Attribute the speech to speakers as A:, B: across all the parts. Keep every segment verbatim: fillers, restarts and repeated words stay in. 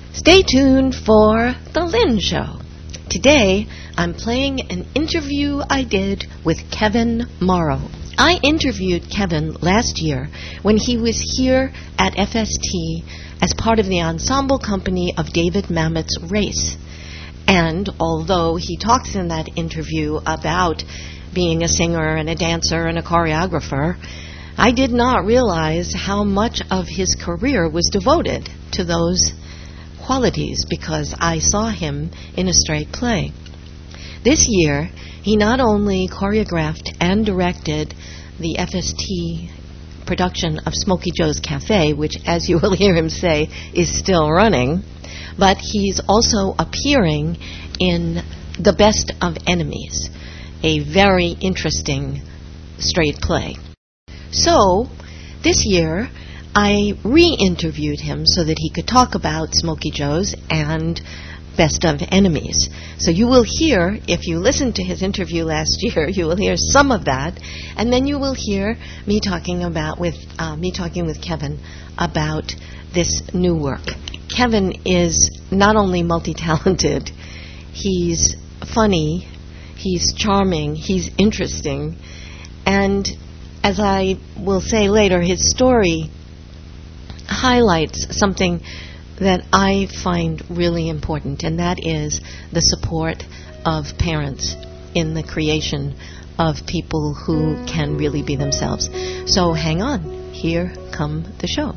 A: Stay tuned for The Lynn Show. Today, I'm playing an interview I did with Kevin Morrow. I interviewed Kevin last year when he was here at F S T as part of the ensemble company of David Mamet's Race. And although he talks in that interview about being a singer and a dancer and a choreographer, I did not realize how much of his career was devoted to those qualities because I saw him in a straight play. This year, he not only choreographed and directed the F S T production of Smokey Joe's Cafe, which, as you will hear him say, is still running, but he's also appearing in The Best of Enemies, a very interesting straight play. So, this year, I re-interviewed him so that he could talk about Smokey Joe's and Best of Enemies. So you will hear, if you listened to his interview last year, you will hear some of that, and then you will hear me talking about with uh, me talking with Kevin about this new work. Kevin is not only multi-talented, he's funny, he's charming, he's interesting, and as I will say later, his story highlights something that I find really important, and that is the support of parents in the creation of people who can really be themselves. So hang on. Here come the show.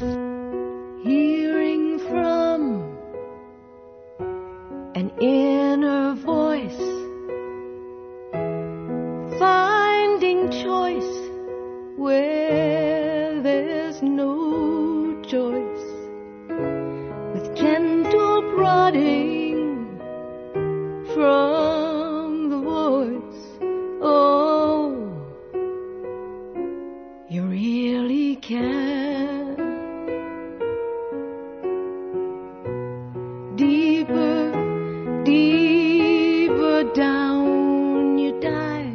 B: Hearing from an inner voice, finding choice where there's no choice, with gentle prodding from the voice. Oh, you really can. Deeper, deeper down you dive,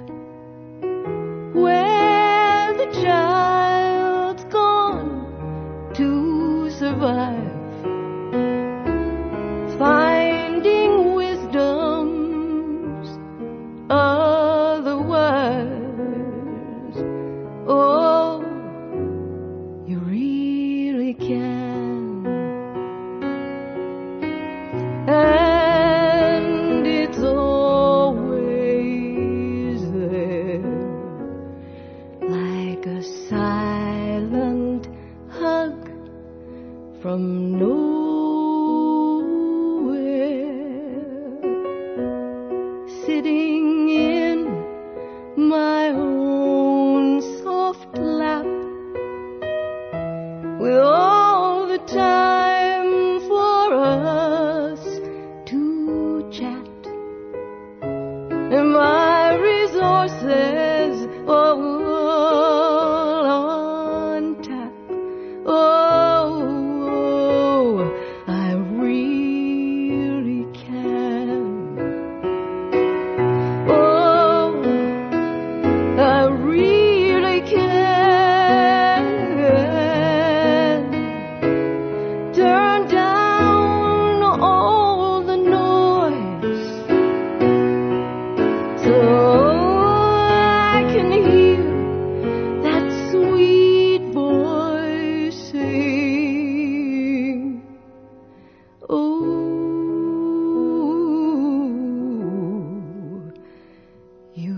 B: where the child's gone to survive, finding wisdom's otherwise. Oh, you really can. And it's always there, like a silent hug from nowhere, sitting in my own soft lap, with all the time for us to chat, and my resources all on tap. Oh, I really can. Oh, I really can. Turn down all the noise so I can hear that sweet voice sing. Oh, you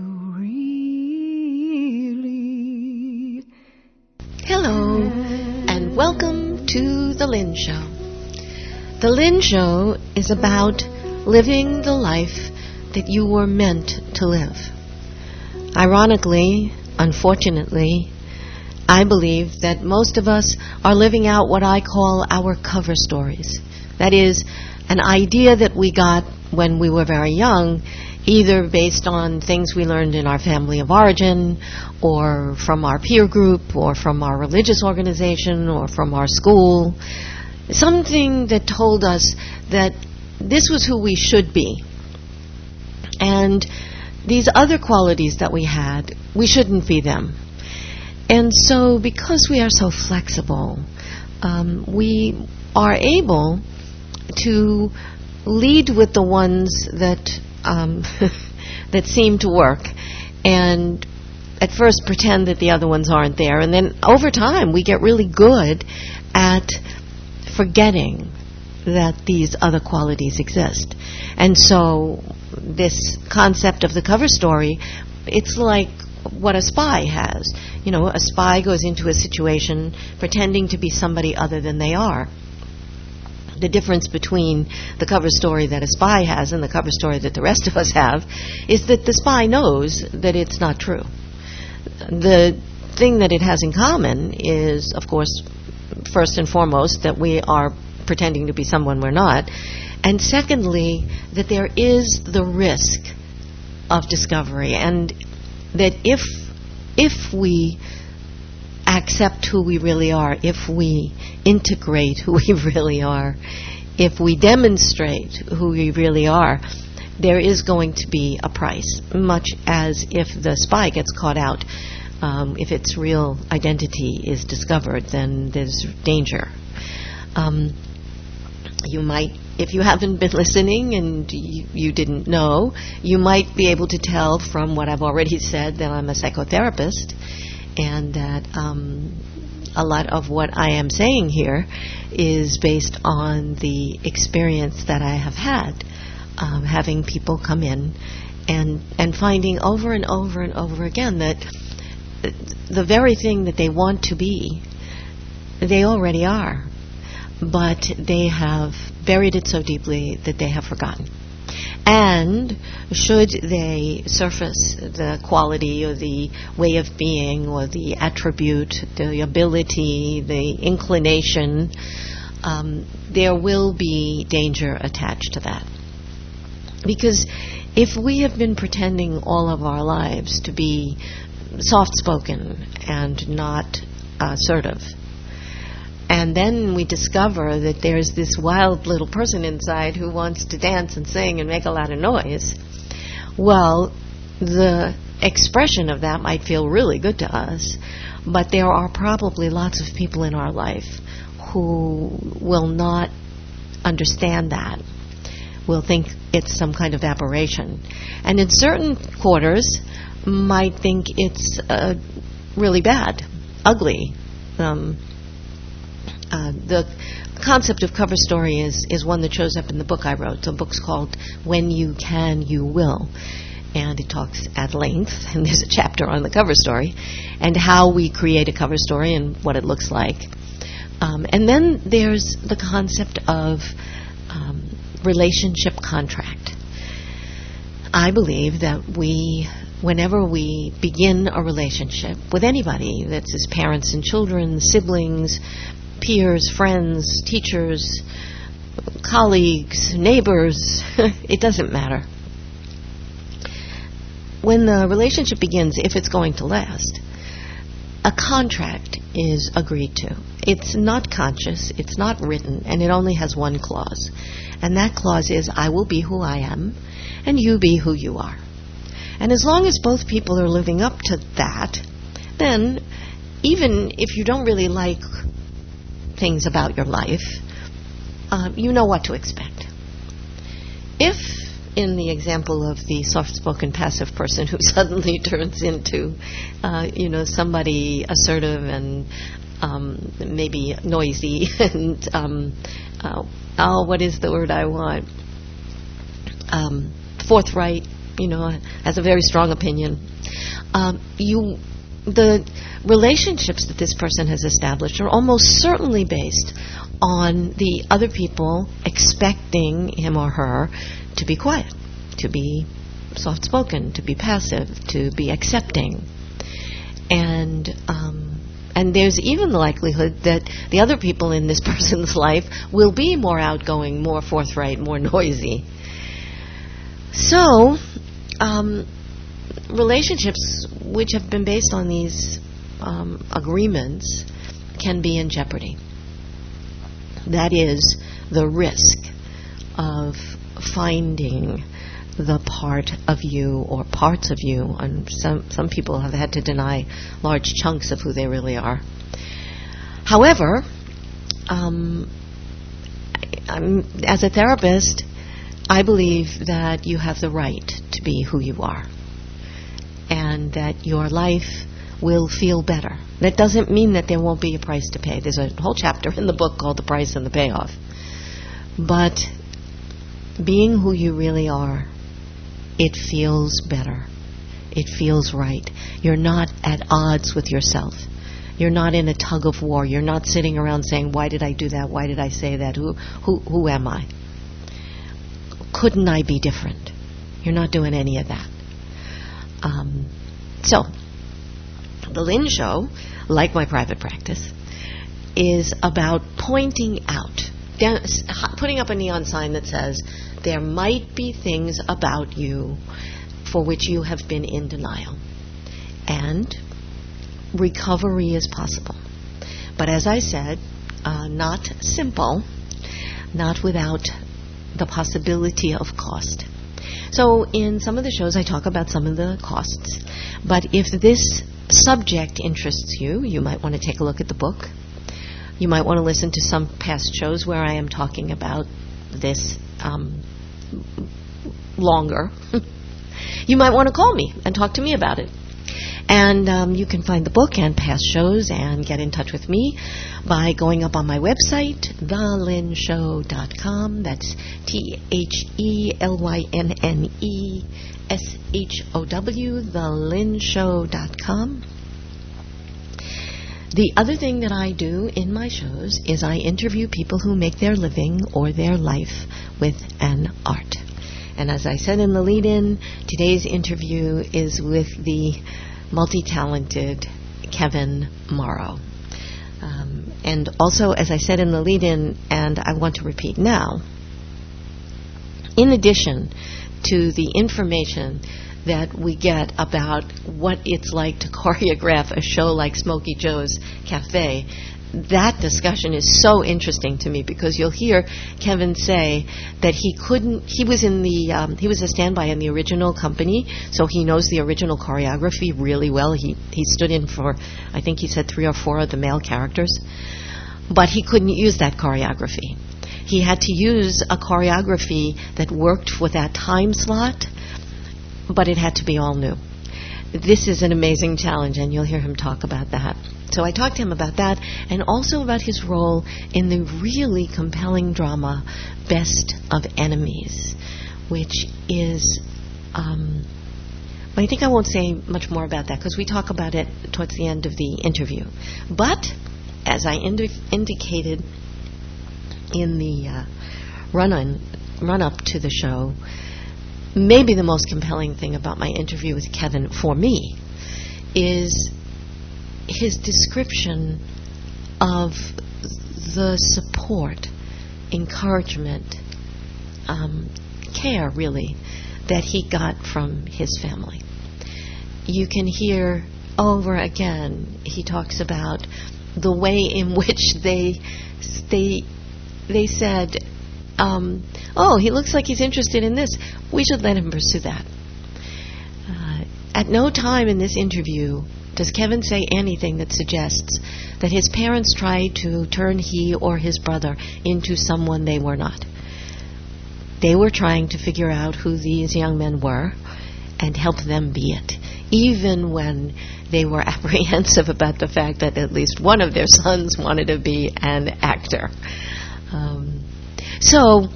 B: really.
A: Hello, and welcome to The Lynn Show. The Lynn Show is about living the life that you were meant to live. Ironically, unfortunately, I believe that most of us are living out what I call our cover stories. That is, an idea that we got when we were very young, either based on things we learned in our family of origin, or from our peer group, or from our religious organization, or from our school. Something that told us that this was who we should be. And these other qualities that we had, we shouldn't be them. And so because we are so flexible, um, we are able to lead with the ones that um, that seem to work, and at first pretend that the other ones aren't there, and then over time we get really good at forgetting that these other qualities exist. And so this concept of the cover story, it's like what a spy has. You know, a spy goes into a situation pretending to be somebody other than they are. The difference between the cover story that a spy has and the cover story that the rest of us have is that the spy knows that it's not true. The thing that it has in common is, of course, first and foremost, that we are pretending to be someone we're not, and secondly, that there is the risk of discovery, and that if if we accept who we really are, if we integrate who we really are, if we demonstrate who we really are, there is going to be a price, much as if the spy gets caught out. Um, if its real identity is discovered, then there's danger. Um, you might, if you haven't been listening and you, you didn't know, you might be able to tell from what I've already said that I'm a psychotherapist, and that um, a lot of what I am saying here is based on the experience that I have had, um, having people come in and and finding over and over and over again that the very thing that they want to be, they already are, but they have buried it so deeply that they have forgotten. And should they surface the quality or the way of being or the attribute, the ability, the inclination, um, there will be danger attached to that. Because if we have been pretending all of our lives to be soft-spoken and not assertive, and then we discover that there's this wild little person inside who wants to dance and sing and make a lot of noise, well, the expression of that might feel really good to us, but there are probably lots of people in our life who will not understand that, will think it's some kind of aberration. And in certain quarters might think it's uh, really bad, ugly. Um, uh, the concept of cover story is, is one that shows up in the book I wrote. The book's called When You Can, You Will. And it talks at length, and there's a chapter on the cover story, and how we create a cover story and what it looks like. Um, and then there's the concept of um, relationship contract. I believe that we, whenever we begin a relationship with anybody, that's as parents and children, siblings, peers, friends, teachers, colleagues, neighbors, it doesn't matter. When the relationship begins, if it's going to last, a contract is agreed to. It's not conscious, it's not written, and it only has one clause. And that clause is, I will be who I am, and you be who you are. And as long as both people are living up to that, then even if you don't really like things about your life, uh, you know what to expect. If, in the example of the soft-spoken passive person who suddenly turns into, uh, you know, somebody assertive and um, maybe noisy and, um, uh, oh, what is the word I want? Um, forthright, you know, has a very strong opinion. Um, you, the relationships that this person has established are almost certainly based on the other people expecting him or her to be quiet, to be soft-spoken, to be passive, to be accepting. And um, and there's even the likelihood that the other people in this person's life will be more outgoing, more forthright, more noisy. So, um, relationships which have been based on these um, agreements can be in jeopardy. That is the risk of finding the part of you or parts of you, and some some people have had to deny large chunks of who they really are. However, um, I'm, as a therapist, I believe that you have the right to be who you are, and that your life will feel better. That doesn't mean that there won't be a price to pay. There's a whole chapter in the book called The Price and the Payoff. But being who you really are, it feels better. It feels right. You're not at odds with yourself. You're not in a tug of war. You're not sitting around saying, why did I do that? Why did I say that? Who, who, who am I? Couldn't I be different? You're not doing any of that. Um, so, The Lynn Show, like my private practice, is about pointing out, putting up a neon sign that says, there might be things about you for which you have been in denial. And recovery is possible. But as I said, uh, not simple, not without the possibility of cost. So in some of the shows I talk about some of the costs. But if this subject interests you, you might want to take a look at the book. You might want to listen to some past shows where I am talking about this um, longer. You might want to call me and talk to me about it. And um, you can find the book and past shows and get in touch with me by going up on my website, the lynn show dot com. That's T H E L Y N N E S H O W, the lynn show dot com. The other thing that I do in my shows is I interview people who make their living or their life with an art. And as I said in the lead-in, today's interview is with the multi-talented Kevin Morrow. Um, and also, as I said in the lead-in, and I want to repeat now, in addition to the information that we get about what it's like to choreograph a show like Smokey Joe's Cafe, that discussion is so interesting to me because you'll hear Kevin say that he couldn't, he was in the, um, he was a standby in the original company, so he knows the original choreography really well. He, he stood in for, I think he said three or four of the male characters, but he couldn't use that choreography. He had to use a choreography that worked for that time slot, but it had to be all new. This is an amazing challenge, and you'll hear him talk about that. So I talked to him about that, and also about his role in the really compelling drama Best of Enemies, which is, um, I think I won't say much more about that, because we talk about it towards the end of the interview. But, as I indi- indicated in the uh, run-on, run-up to the show, maybe the most compelling thing about my interview with Kevin, for me, is his description of the support, encouragement, um, care, really, that he got from his family. You can hear over again, he talks about the way in which they they they said, um, oh, he looks like he's interested in this. We should let him pursue that. Uh, at no time in this interview does Kevin say anything that suggests that his parents tried to turn he or his brother into someone they were not. They were trying to figure out who these young men were and help them be it, even when they were apprehensive about the fact that at least one of their sons wanted to be an actor. Um, so,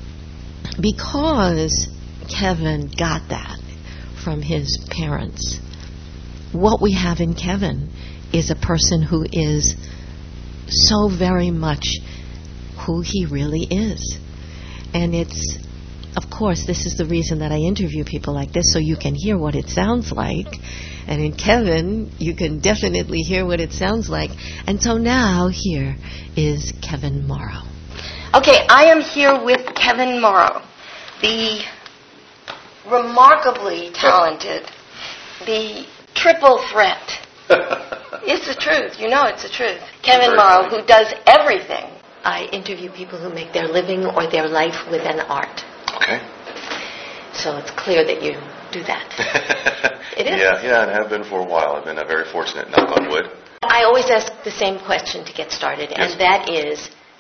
A: because Kevin got that from his parents, what we have in Kevin is a person who is so very much who he really is. And it's, of course, this is the reason that I interview people like this, so you can hear what it sounds like. And in Kevin, you can definitely hear what it sounds like. And so now, here is Kevin Morrow. Okay, I am here with Kevin Morrow, the remarkably talented, the triple threat. It's the truth. You know it's the truth. Kevin Morrow, who does everything. I interview people who make their living or their life with an art.
C: Okay.
A: So it's clear that you do that. It is.
C: Yeah, yeah, and have been for a while. I've been uh, very fortunate, knock on wood.
A: I always ask the same question to get started,
C: Yes.
A: and that is,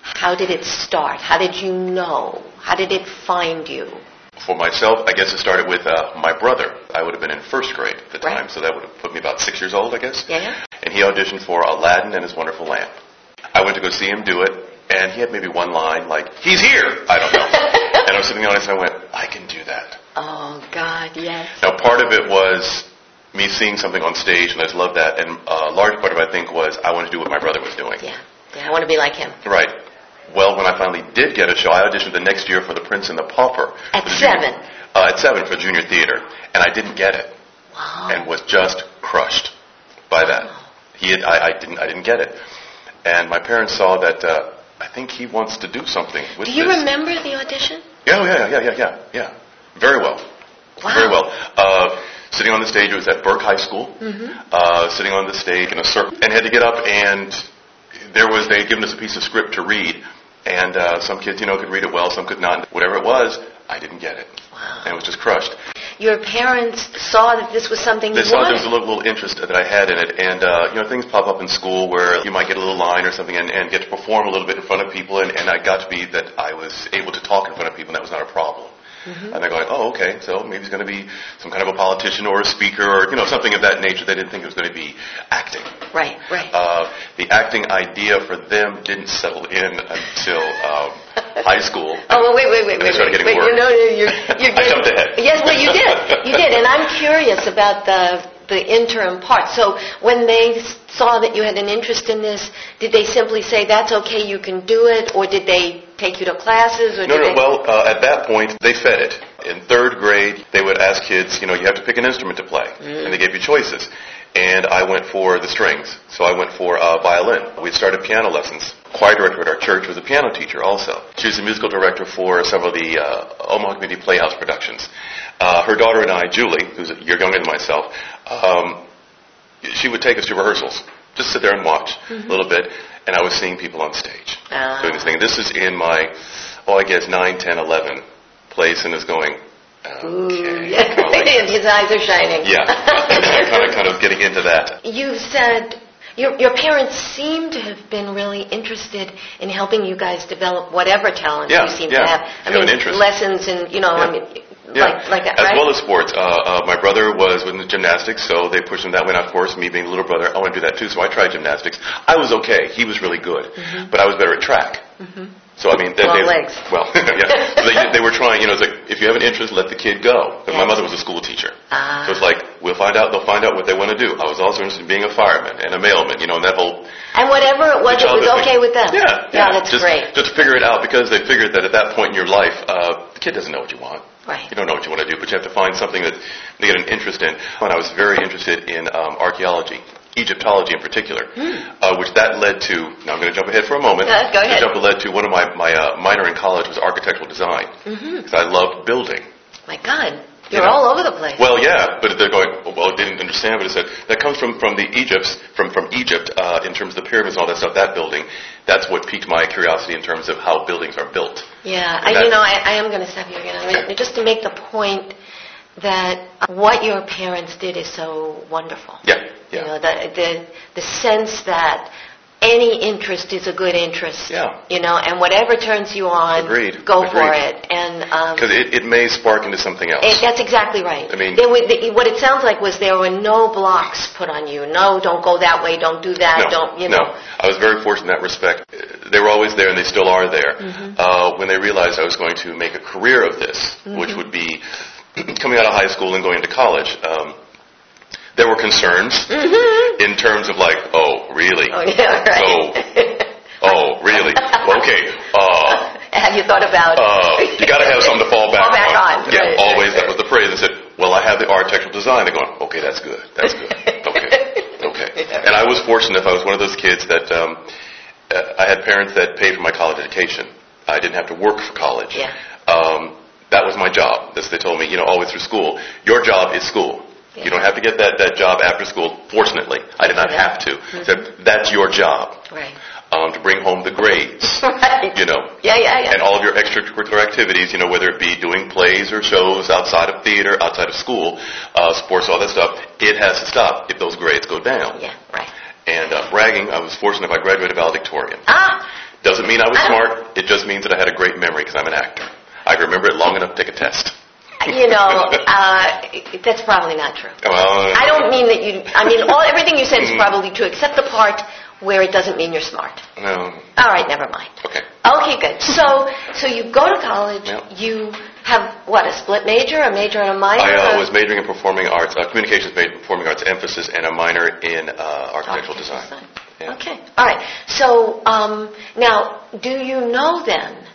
A: How did it start? How did you know? How did it find you?
C: For myself, I guess it started with uh, my brother. I would have been in first grade at the time,
A: Right.
C: so that would have put me about six years old, I guess.
A: Yeah, yeah.
C: And he auditioned for Aladdin and His Wonderful Lamp. I went to go see him do it, and he had maybe one line like, "He's here!" I don't know. And I was sitting in the audience, and I went, I can do that.
A: Oh, God, yes.
C: Now, part of it was me seeing something on stage, and I just loved that. And a large part of it, I think, was I wanted to do what my brother was doing.
A: Yeah. Yeah, I want to be like him.
C: Right. Well, when I finally did get a show, I auditioned the next year for The Prince and the Pauper.
A: At
C: for the
A: seven?
C: Junior, uh, at seven for junior theater. And I didn't get it.
A: Wow.
C: And was just crushed by that. He had, I, I didn't I didn't get it. And my parents saw that uh, I think he wants to do something with
A: Do you
C: this.
A: remember the audition?
C: Yeah, oh, yeah, yeah, yeah, yeah, yeah. Very well.
A: Wow.
C: Very well. Uh, sitting on the stage, it was at Burke High School.
A: Mm-hmm.
C: Uh, sitting on the stage in a circle, and had to get up, and there was, they had given us a piece of script to read, and uh, some kids, you know, could read it well, some could not. Whatever it was, I didn't get it.
A: Wow.
C: And was just crushed.
A: Your parents saw that this was something
C: They
A: you
C: saw there
A: wanted.
C: was a little, little interest that I had in it, and uh, you know, things pop up in school where you might get a little line or something and, and get to perform a little bit in front of people, and, and I got to be that I was able to talk in front of people, and that was not a problem. Mm-hmm. And they're going, oh, okay, so maybe he's going to be some kind of a politician or a speaker or, you know, something of that nature. They didn't think it was going to be acting.
A: Right, right.
C: Uh, the acting idea for them didn't settle in until um, high school.
A: Oh, well, wait, wait, wait,
C: And they
A: wait,
C: started
A: wait,
C: getting
A: wait.
C: work.
A: You know, you're, you're
C: I
A: getting,
C: jumped ahead.
A: Yes, well, you did. You did. And I'm curious about the the interim part. So when they saw that you had an interest in this, did they simply say, that's okay, you can do it, or did they take you to classes? Or
C: No,
A: did
C: no,
A: they...
C: well, uh, at that point, they fed it. In third grade, they would ask kids, you know, you have to pick an instrument to play. Mm. And they gave you choices. And I went for the strings. So I went for uh, violin. We started piano lessons. Choir director at our church was a piano teacher also. She was the musical director for several of the uh, Omaha Community Playhouse productions. Uh, her daughter and I, Julie, who's a year younger than myself, um, she would take us to rehearsals. Just sit there and watch mm-hmm. a little bit. And I was seeing people on stage uh. doing this thing. This is in my, oh, I guess, nine, ten, eleven place, and is going, okay.
A: Ooh, yeah. His eyes are shining.
C: Yeah, kind of, kind of getting into that.
A: You said your your parents seem to have been really interested in helping you guys develop whatever talent
C: yeah,
A: you seem
C: yeah.
A: to have. I
C: you
A: mean,
C: have an interest.
A: lessons and you know,
C: yeah.
A: I mean,
C: yeah.
A: like like that,
C: as
A: right?
C: well as sports. Uh, uh, my brother was in the gymnastics, so they pushed him that way. And of course, me being a little brother, I want to do that too. So I tried gymnastics. I was okay. He was really good, mm-hmm. but I was better at track. Mm-hmm. So I mean, they,
A: long
C: they,
A: legs.
C: Well, yeah. So they, they were trying. You know, it's like if you have an interest, let the kid go. But
A: yes.
C: my mother was a school teacher,
A: ah.
C: so it's like we'll find out. They'll find out what they want to do. I was also interested in being a fireman and a mailman. You know, and that whole.
A: And whatever it was, it was okay
C: thing.
A: with them.
C: Yeah,
A: yeah, that's
C: just,
A: great.
C: Just figure it out because they figured that at that point in your life, uh, the kid doesn't know what you want.
A: Right.
C: You don't know what you want to do, but you have to find something that they get an interest in. And I was very interested in um, archaeology. Egyptology in particular, mm. uh, which that led to, now I'm going to jump ahead for a moment.
A: Uh, go ahead.
C: The jump led to one of my, my uh, minor in college was architectural design, because mm-hmm. I loved building.
A: My God, you're
C: you know?
A: all over the place.
C: Well, yeah, but they're going, well, they didn't understand, but it said, that comes from, from the Egypts, from, from Egypt, uh, in terms of the pyramids and all that stuff, that building. That's what piqued my curiosity in terms of how buildings are built.
A: Yeah, I, you know, I, I am going to stop you again. I mean, just to make the point that what your parents did is so wonderful.
C: Yeah, yeah.
A: You know, the, the, the sense that any interest is a good interest.
C: Yeah.
A: You know, and whatever turns you on,
C: Agreed.
A: go
C: Agreed.
A: for it. And
C: because um, it, it may spark into something else.
A: It, that's exactly right.
C: I mean,
A: there were, the, what it sounds like was there were no blocks put on you. No, don't go that way. Don't do that.
C: No,
A: don't, you know.
C: No, I was very fortunate in that respect. They were always there, and they still are there. Mm-hmm. Uh, when they realized I was going to make a career of this, mm-hmm. which would be coming out of high school and going into college, um, there were concerns mm-hmm. in terms of like, oh, really?
A: Oh, yeah, right.
C: So, oh, really? Okay. Uh,
A: have you thought about?
C: Uh, you got to have something to fall back,
A: fall back on.
C: on. Yeah,
A: right,
C: always.
A: Right,
C: that was the phrase. I said, well, I have the architectural design. They're going, okay, that's good. That's good. Okay. Okay. Yeah. And I was fortunate. I was one of those kids that um, uh, I had parents that paid for my college education. I didn't have to work for college.
A: Yeah.
C: Um, that was my job. This, they told me, you know, always through school, your job is school. Yeah. You don't have to get that, that job after school. Fortunately, I did not yeah. have to. Mm-hmm. So that's your job.
A: Right.
C: Um, to bring home the grades.
A: Right.
C: You know.
A: Yeah, yeah, yeah.
C: And all of your extracurricular activities, you know, whether it be doing plays or shows outside of theater, outside of school, uh, sports, all that stuff, it has to stop if those grades go down.
A: Yeah, right.
C: And uh, bragging, I was fortunate if I graduated valedictorian.
A: Ah!
C: Doesn't mean I was smart. It just means that I had a great memory because I'm an actor. I can remember it long enough to take a test.
A: You know, uh, that's probably not true.
C: Well,
A: I don't mean that you, I mean, all everything you said is probably true, except the part where it doesn't mean you're smart.
C: No.
A: All right, never mind.
C: Okay.
A: Okay, good. So, so you go to college,
C: Yeah.
A: you have, what, a split major, a major and a minor?
C: I uh,
A: or-
C: was majoring in performing arts, uh, communications major, performing arts emphasis, and a minor in uh, architectural design. Yeah.
A: Okay, all right. So, um, now, do you know then,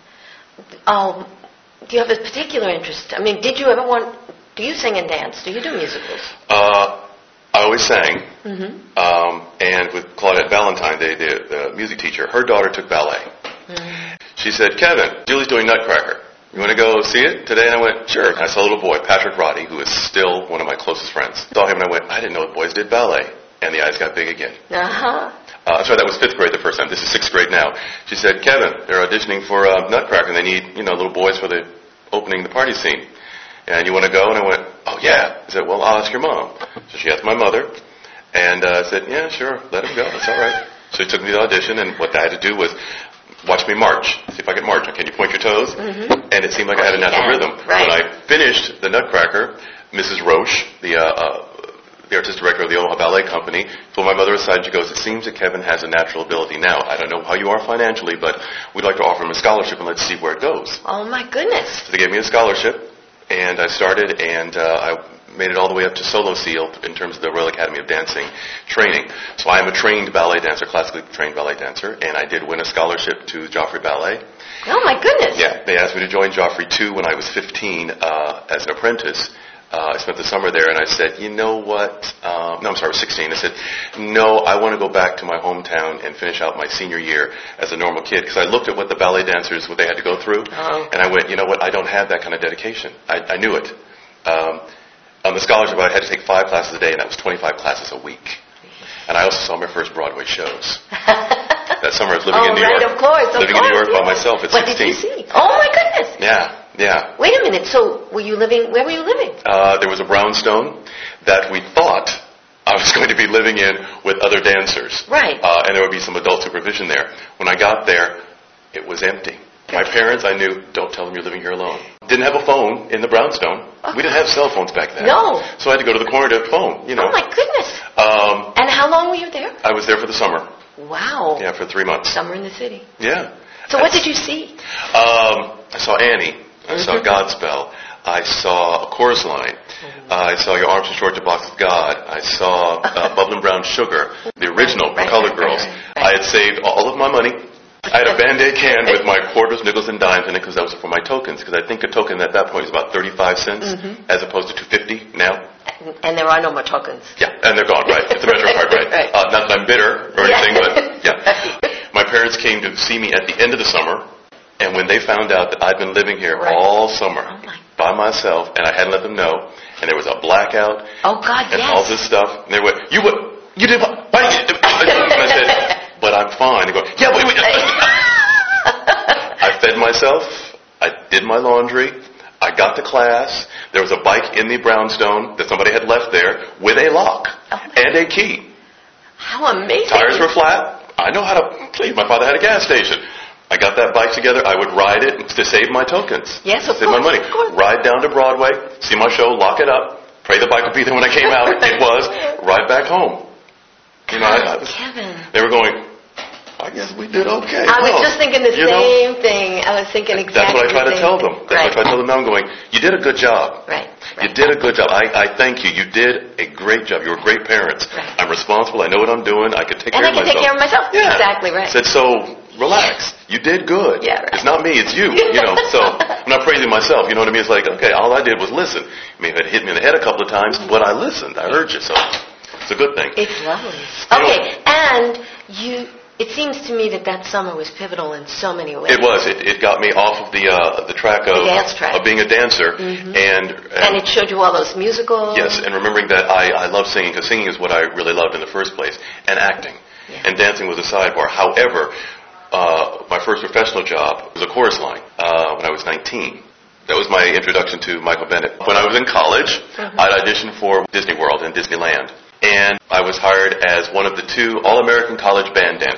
A: um, do you have a particular interest? I mean, did you ever want, do you sing and dance? Do you do musicals?
C: Uh, I always sang,
A: Mm-hmm.
C: um, and with Claudette Valentine, the, the, the music teacher, her daughter took ballet.
A: Mm-hmm.
C: She said, Kevin, Julie's doing Nutcracker. You want to go see it today? And I went, sure. And I saw a little boy, Patrick Roddy, who is still one of my closest friends. Saw him and I went, I didn't know the boys did ballet. And the eyes got big again.
A: Uh-huh.
C: Uh, sorry, that was fifth grade the first time. This is sixth grade now. She said, Kevin, they're auditioning for uh, Nutcracker, and they need, you know, little boys for the opening the party scene. And you want to go? And I went, oh, yeah. I said, well, I'll ask your mom. So she asked my mother, and I uh, said, yeah, sure, let him go. That's all right. So he took me to the audition, and what I had to do was watch me march, see if I could march. Can you point your toes?
A: Mm-hmm.
C: And it seemed like I had a natural
A: Yeah,
C: rhythm.
A: right.
C: When I finished the Nutcracker, Missus Roche, the uh, uh, the artistic director of the Omaha Ballet Company, pulled my mother aside and she goes, it seems that Kevin has a natural ability. Now, I don't know how you are financially, but we'd like to offer him a scholarship and let's see where it goes.
A: Oh, my goodness.
C: So they gave me a scholarship, and I started, and uh, I made it all the way up to solo seal in terms of the Royal Academy of Dancing training. So I am a trained ballet dancer, classically trained ballet dancer, and I did win a scholarship to Joffrey Ballet.
A: Oh, my goodness.
C: Yeah, they asked me to join Joffrey two when I was fifteen uh, as an apprentice. Uh, I spent the summer there, and I said, you know what? Um, no, I'm sorry, I was sixteen. I said, no, I want to go back to my hometown and finish out my senior year as a normal kid. Because I looked at what the ballet dancers, what they had to go through,
A: Oh.
C: and I went, you know what? I don't have that kind of dedication. I, I knew it. Um, on the scholarship, I had to take five classes a day, and that was twenty-five classes a week. And I also saw my first Broadway shows. That summer, I was living
A: oh,
C: in New
A: right,
C: York.
A: of course, of
C: living
A: course,
C: in New York
A: yeah.
C: by myself at
A: What
C: sixteen.
A: did you see? Oh, my goodness.
C: Yeah, yeah.
A: Wait a minute. So, were you living, where were you living?
C: Uh, there was a brownstone that we thought I was going to be living in with other dancers.
A: Right.
C: Uh, and there would be some adult supervision there. When I got there, it was empty. My parents, I knew, don't tell them you're living here alone. Didn't have a phone in the brownstone. We didn't have cell phones back then.
A: No.
C: So I had to go to the corner to phone, you know.
A: Oh, my goodness.
C: Um,
A: And how long were you there?
C: I was there for the summer.
A: Wow.
C: Yeah, for three months.
A: Summer in the city.
C: Yeah.
A: So, what did you see?
C: Um, I saw Annie. I saw
A: Mm-hmm.
C: Godspell. I saw A Chorus Line. Uh, I saw Your Arms Too Short to Box with God. I saw uh, Bubbling Brown Sugar, the original
A: Right,
C: for Colored
A: right,
C: Girls.
A: right, right.
C: I had saved all of my money. I had a Band-Aid can with my quarters, nickels, and dimes in it because that was for my tokens. Because I think a token at that point is about thirty-five cents
A: Mm-hmm.
C: as opposed to two fifty now.
A: And there are no more tokens.
C: Yeah, and they're gone, right? It's a measure card, right?
A: Right.
C: Uh, not that I'm bitter or
A: Yeah.
C: anything, but yeah. My parents came to see me at the end of the summer, and when they found out that I'd been living here
A: Right.
C: all summer
A: Oh, my.
C: by myself, and I hadn't let them know, and there was a blackout
A: Oh, God,
C: and
A: yes.
C: all this stuff, and they went, "You what? You did what? Why did you?" And I said, "But I'm fine." They go, "Yeah, wait, wait." I fed myself. I did my laundry. I got to class. There was a bike in the brownstone that somebody had left there with a lock
A: Oh.
C: and a key.
A: How amazing.
C: Tires were flat. I know how to clean. My father had a gas station. I got that bike together. I would ride it to save my tokens.
A: Yes, of
C: save my
A: course,
C: money.
A: of course.
C: Ride down to Broadway, see my show, lock it up, pray the bike would be there when I came out. It was. Ride back home. You know, I, I was,
A: Kevin.
C: they were going, I guess we did okay.
A: I was
C: Well,
A: just thinking the
C: you know,
A: same thing. I was thinking exactly
C: That's what I try
A: the
C: to
A: same
C: tell
A: thing.
C: them. That's
A: right.
C: what I try to tell them now. I'm going, you did a good job.
A: Right.
C: You did a good job. I, I thank you. You did a great job. You were great parents.
A: Right.
C: I'm responsible. I know what I'm doing. I could take
A: And
C: care
A: I
C: of
A: can
C: myself.
A: take care of myself.
C: Yeah.
A: Exactly right.
C: I said, so relax. You did good.
A: Yeah, right.
C: It's not me. It's you. You know. So I'm not praising myself. You know what I mean? It's like, okay, all I did was listen. I mean, it hit me in the head a couple of times, but I listened. I heard you. So it's a good thing.
A: It's lovely.
C: You know-
A: Okay, and you. It seems to me that that summer was pivotal in so many ways.
C: It was. It, it got me off of the uh, the track of,
A: The dance track.
C: of being a dancer,
A: Mhm.
C: and,
A: And it showed you all those musicals.
C: yes, and remembering that I, I love singing because singing is what I really loved in the first place, and acting,
A: Yeah.
C: and dancing was a sidebar. However, uh, my first professional job was a chorus line uh, when I was nineteen. That was my introduction to Michael Bennett. When I was in college,
A: Mm-hmm.
C: I'd auditioned for Disney World and Disneyland. And I was hired as one of the two All-American College Band dancers.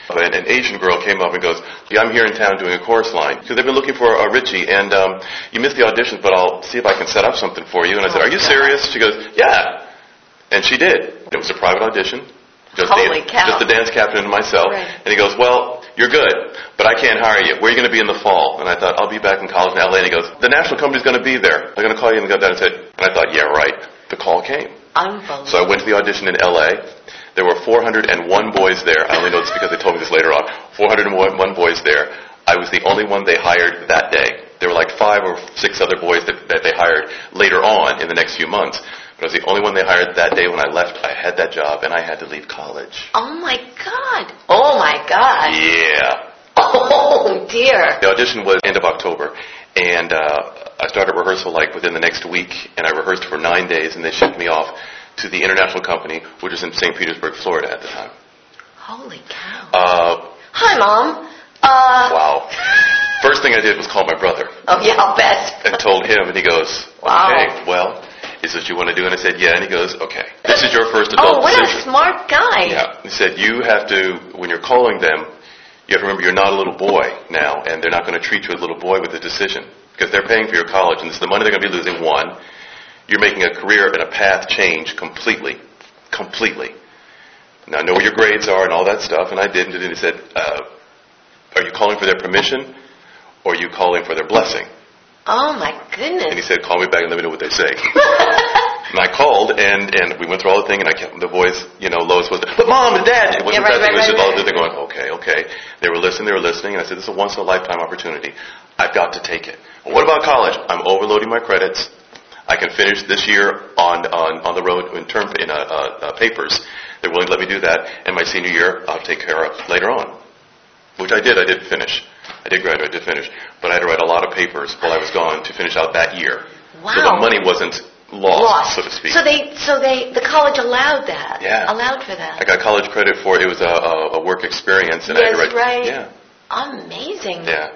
C: And an Asian girl came up and goes, yeah, I'm here in town doing a chorus line. So they've been looking for a Richie, and um, you missed the auditions, but I'll see if I can set up something for you. And I said, are you serious? She goes, yeah. And she did. It was a private audition. Just
A: Holy
C: the,
A: cow.
C: Just the dance captain and myself.
A: Right.
C: And he goes, well, you're good, but I can't hire you. Where are you going to be in the fall? And I thought, I'll be back in college in L A. And he goes, the national company's going to be there. They're going to call you. And got that and said, and I thought, yeah, right. The call came.
A: Unbelievable.
C: So I went to the audition in L A. There were four hundred one boys there. I only know this because they told me this later on. four hundred one boys there. I was the only one they hired that day. There were like five or six other boys that, that they hired later on in the next few months. But I was the only one they hired that day. When I left, I had that job, and I had to leave college.
A: Oh, my God. Oh, my God.
C: Yeah.
A: Oh, dear.
C: The audition was end of October, and uh, I started rehearsal like within the next week, and I rehearsed for nine days, and they shipped me off to the International Company, which was in Saint Petersburg, Florida at the time.
A: Holy cow.
C: Uh,
A: Hi, Mom. Uh,
C: wow. First thing I did was call my brother.
A: Oh, yeah, I'll bet.
C: And told him, and he goes,
A: Wow.
C: okay, well, is this what you want to do? And I said, yeah. And he goes, okay, this is your first adult
A: Oh, what
C: decision.
A: a smart guy.
C: Yeah. He said, you have to, when you're calling them, you have to remember you're not a little boy now, and they're not going to treat you as a little boy with a decision, because they're paying for your college, and this is the money they're going to be losing, one. You're making a career and a path change completely. Completely. Now, I know where your grades are and all that stuff, and I did. And he said, uh, are you calling for their permission, or are you calling for their blessing?
A: Oh, my goodness.
C: And he said, call me back and let me know what they say. And I called, and, and we went through all the thing, and I kept the voice, you know, Lois was, but Mom and Dad, it wasn't
A: Yeah, right,
C: that thing. It was
A: right,
C: just all
A: right,
C: the thing going, okay, okay. They were listening, they were listening, and I said, this is a once-in-a-lifetime opportunity. I've got to take it. Well, what about college? I'm overloading my credits. I can finish this year on on, on the road in term in uh, uh, papers. They're willing to let me do that, and my senior year I'll take care of later on, which I did. I did finish. I did graduate. I did finish, but I had to write a lot of papers while I was gone to finish out that year.
A: Wow.
C: So the money wasn't lost,
A: Lost,
C: so to speak.
A: So they, so they, the college allowed that.
C: Yeah.
A: Allowed for that.
C: I got college credit for it. Was a, a, a work experience, and
A: yes,
C: I had to write.
A: right.
C: Yeah.
A: Amazing.
C: Yeah.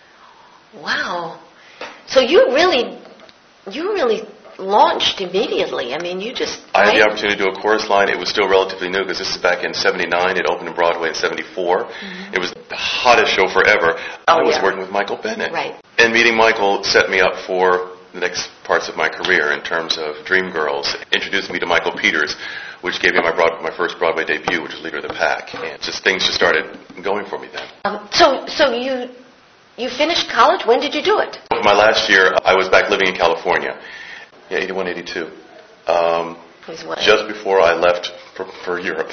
A: Wow. So you really, you really launched immediately. I mean, you just...
C: I had the
A: right?
C: opportunity to do a chorus line. It was still relatively new because this is back in seventy-nine. It opened in Broadway in seventy-four. Mm-hmm. It was the hottest show forever.
A: Oh,
C: I was
A: yeah.
C: working with Michael Bennett.
A: Right.
C: And meeting Michael set me up for the next parts of my career in terms of Dreamgirls. Introduced me to Michael Peters, which gave me my, broad, my first Broadway debut, which was Leader of the Pack. And just things just started going for me then.
A: Um, so, so you, you finished college. When did you do it?
C: For my last year, I was back living in California. Yeah, eighty-one, eighty-two. Um, just before I left for, for Europe.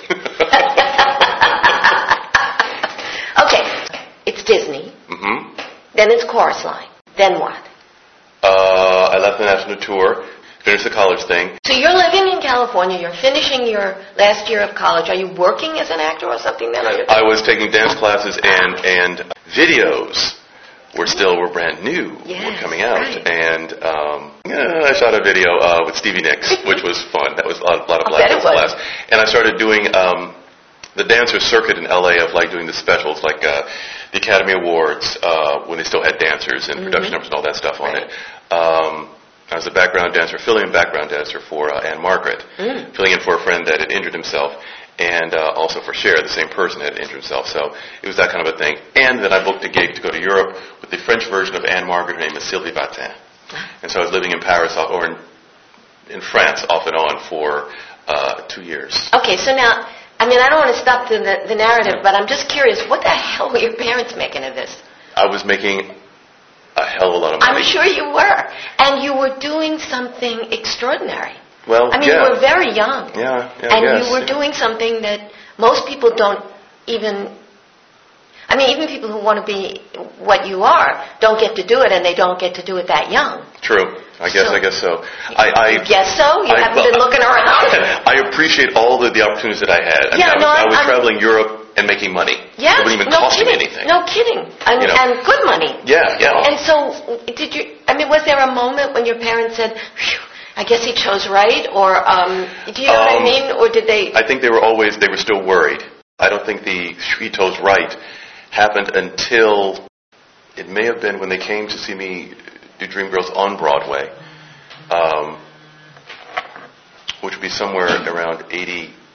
A: Okay, it's Disney.
C: Mm-hmm.
A: Then it's Chorus Line. Then what?
C: Uh, I left the national tour, finished the college thing.
A: So you're living in California. You're finishing your last year of college. Are you working as an actor or something then? Or you're
C: I was taking dance classes, and and videos were still were brand new,
A: yes,
C: were coming out,
A: right.
C: and um, yeah, I shot a video uh, with Stevie Nicks, which was fun. That was a lot, a lot of
A: I
C: laughs. And I started doing um, the dancer circuit in L A of like doing the specials, like uh, the Academy Awards uh, when they still had dancers and
A: mm-hmm.
C: production numbers and all that stuff on
A: right.
C: it. Um, I was a background dancer, filling in background dancer for uh, Anne Margaret,
A: mm.
C: filling in for a friend that had injured himself. And uh, also for Cher, the same person had injured himself. So it was that kind of a thing. And then I booked a gig to go to Europe with the French version of Anne Margaret. Her name is Sylvie Vartan. And so I was living in Paris or in, in France off and on for uh, two years.
A: Okay, so now, I mean, I don't want to stop the, the, the narrative, but I'm just curious, what the hell were your parents making of this?
C: I was making a hell of a lot of money.
A: I'm sure you were. And you were doing something extraordinary.
C: Well,
A: I mean,
C: yeah.
A: you were very young.
C: Yeah, yeah,
A: And
C: yes,
A: you were
C: yeah.
A: doing something that most people don't even... I mean, even people who want to be what you are don't get to do it, and they don't get to do it that young.
C: True. I guess
A: So-
C: I guess so. I, I
A: You guess so? You
C: I-
A: haven't been looking around?
C: I appreciate all the, the opportunities that I had. I
A: Yeah,
C: mean, I was,
A: no,
C: I was
A: I'm-
C: traveling Europe and making money.
A: Yeah,
C: It wouldn't even
A: no
C: cost
A: kidding.
C: me anything.
A: No kidding. And,
C: You know.
A: and good money.
C: Yeah, yeah.
A: And so, did you, I mean, was there a moment when your parents said, "Phew, I guess he chose right," or, um, do you know what I
C: Um,
A: mean? Or did they...
C: I think they were always, they were still worried. I don't think the he chose right happened until, it may have been when they came to see me do Dreamgirls on Broadway, um, which would be somewhere around eighty,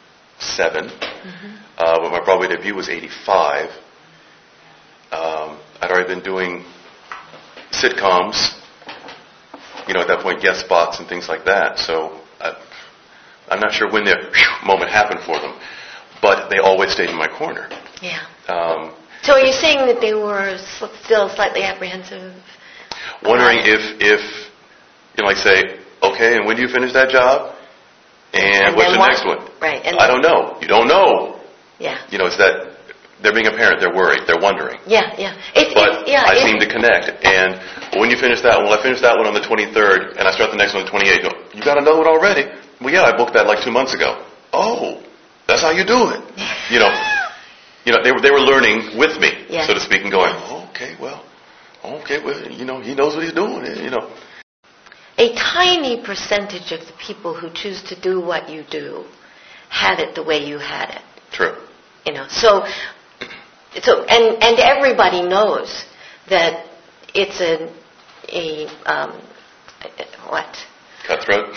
C: eighty-seven. Mm-hmm. Uh, when my Broadway debut was eighty-five. Um, I'd already been doing sitcoms, you know, at that point, guest spots and things like that. So I, I'm not sure when the whew, moment happened for them, but they always stayed in my corner.
A: Yeah.
C: Um,
A: so are you saying that they were still slightly apprehensive?
C: Wondering if, if, you know, like say, okay, and when do you finish that job? And,
A: and
C: what's the
A: what?
C: next one?
A: Right. And
C: I don't know. You don't know.
A: Yeah.
C: You know, it's that they're being a parent. They're worried. They're wondering.
A: Yeah, yeah. It's,
C: but
A: it's, yeah,
C: I
A: it's,
C: seem to connect. And when you finish that one, well, I finished that one on the twenty-third, and I start the next one on the twenty-eighth. You, go, you got to know it already. Well, yeah, I booked that like two months ago. Oh, that's how you do it. You know, you know, they were they were learning with me,
A: yes.
C: so to speak, and going, oh, okay, well, okay, well, you know, he knows what he's doing. You know.
A: A tiny percentage of the people who choose to do what you do had it the way you had it.
C: True.
A: You know, so, so, and and everybody knows that it's a, a um, what?
C: Cutthroat.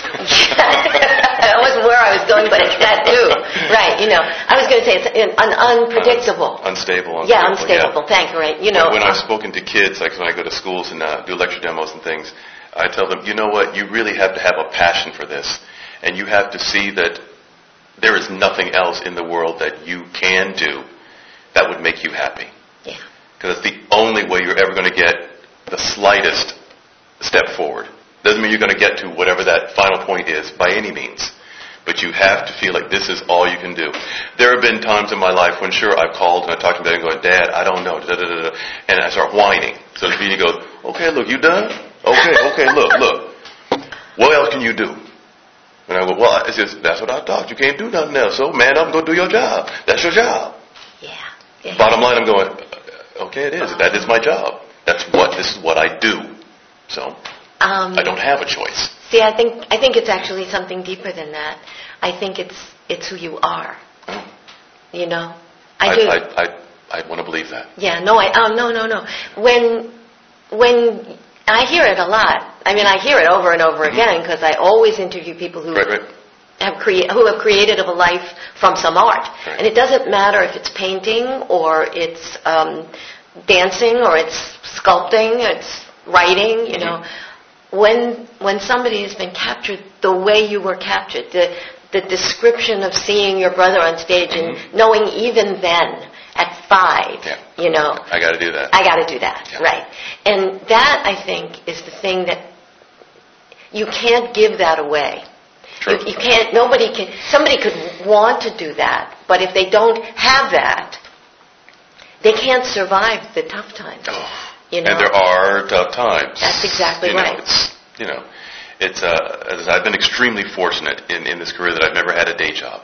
A: That wasn't where I was going, but it's that too. Right, you know. I was going to say it's an, an unpredictable.
C: Uh, unstable, unstable.
A: Yeah, unstable. Yeah. Thank you, right. You know.
C: When
A: uh,
C: I've spoken to kids, like when I go to schools and uh, do lecture demos and things, I tell them, you know what, you really have to have a passion for this. And you have to see that there is nothing else in the world that you can do that would make you happy.
A: Yeah.
C: Because it's the only way you're ever going to get the slightest step forward. Doesn't mean you're going to get to whatever that final point is by any means. But you have to feel like this is all you can do. There have been times in my life when, sure, I've called and I talked to Dad and going, Dad, I don't know. Da, da, da, da. And I start whining. So he goes, okay, look, you done? Okay, okay, look, look. What else can you do? And I go, well, it's just, that's what I thought. You can't do nothing else. So, man, I'm going to do your job. That's your job.
A: Yeah. yeah.
C: Bottom line, I'm going, okay, it is. That is my job. That's what, this is what I do. So,
A: um,
C: I don't have a choice.
A: See, I think I think it's actually something deeper than that. I think it's it's who you are.
C: Oh.
A: You know, I,
C: I
A: do.
C: I, I, I want to believe that.
A: Yeah, no, I oh no no no. When when I hear it a lot. I mean, I hear it over and over mm-hmm. again because I always interview people who
C: right, right.
A: have crea- who have created a life from some art,
C: right.
A: and it doesn't matter if it's painting or it's um, dancing or it's sculpting, it's writing. You mm-hmm. know. When when somebody has been captured the way you were captured, the the description of seeing your brother on stage mm-hmm. and knowing even then at five,
C: yeah.
A: you know,
C: I got to do that.
A: I got to do that,
C: yeah.
A: right? And that I think is the thing that you can't give that away.
C: True.
A: You, you can't. Nobody can. Somebody could want to do that, but if they don't have that, they can't survive the tough times.
C: Oh.
A: You know?
C: And there are tough times.
A: That's exactly
C: you know,
A: right.
C: It's, you know, it's. Uh, as I've been extremely fortunate in, in this career that I've never had a day job.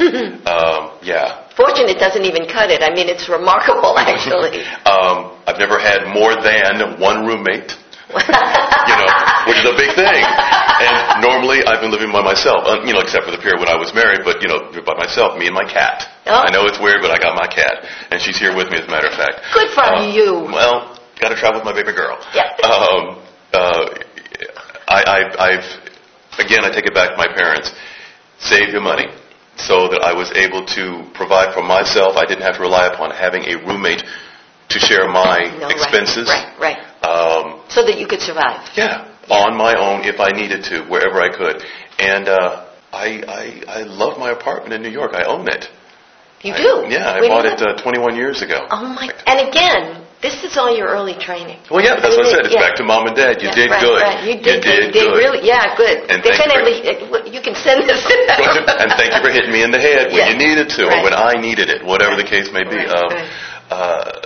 C: um, yeah.
A: Fortunate doesn't even cut it. I mean, it's remarkable, actually.
C: um, I've never had more than one roommate. you know, which is a big thing. And normally I've been living by myself, uh, you know, except for the period when I was married, but, you know, by myself, me and my cat.
A: Oh.
C: I know it's weird, but I got my cat, and she's here with me, as a matter of fact.
A: Good for
C: uh,
A: you.
C: Well, got to travel with my baby girl.
A: Yeah.
C: Um, uh, I, I, I've, again, I take it back to my parents. Save your money so that I was able to provide for myself. I didn't have to rely upon having a roommate to share my
A: no,
C: expenses.
A: Right, right. right.
C: Um,
A: so that you could survive.
C: Yeah, yeah, on my own if I needed to, wherever I could. And uh, I, I I love my apartment in New York. I own it.
A: You
C: I,
A: do?
C: Yeah, I
A: Wait
C: bought it uh, twenty-one years ago.
A: Oh, my. And again, this is all your early training.
C: Well, yeah, that's what I said. It's
A: yeah.
C: back to mom and dad. You
A: yeah,
C: did
A: right,
C: good.
A: Right. You did,
C: you did,
A: you did
C: good.
A: really, yeah, good.
C: And
A: Definitely, for, you can send this to them.
C: And thank you for hitting me in the head when
A: yeah.
C: you needed to,
A: right.
C: or when I needed it, whatever the case may be.
A: Right.
C: Um,
A: right.
C: uh,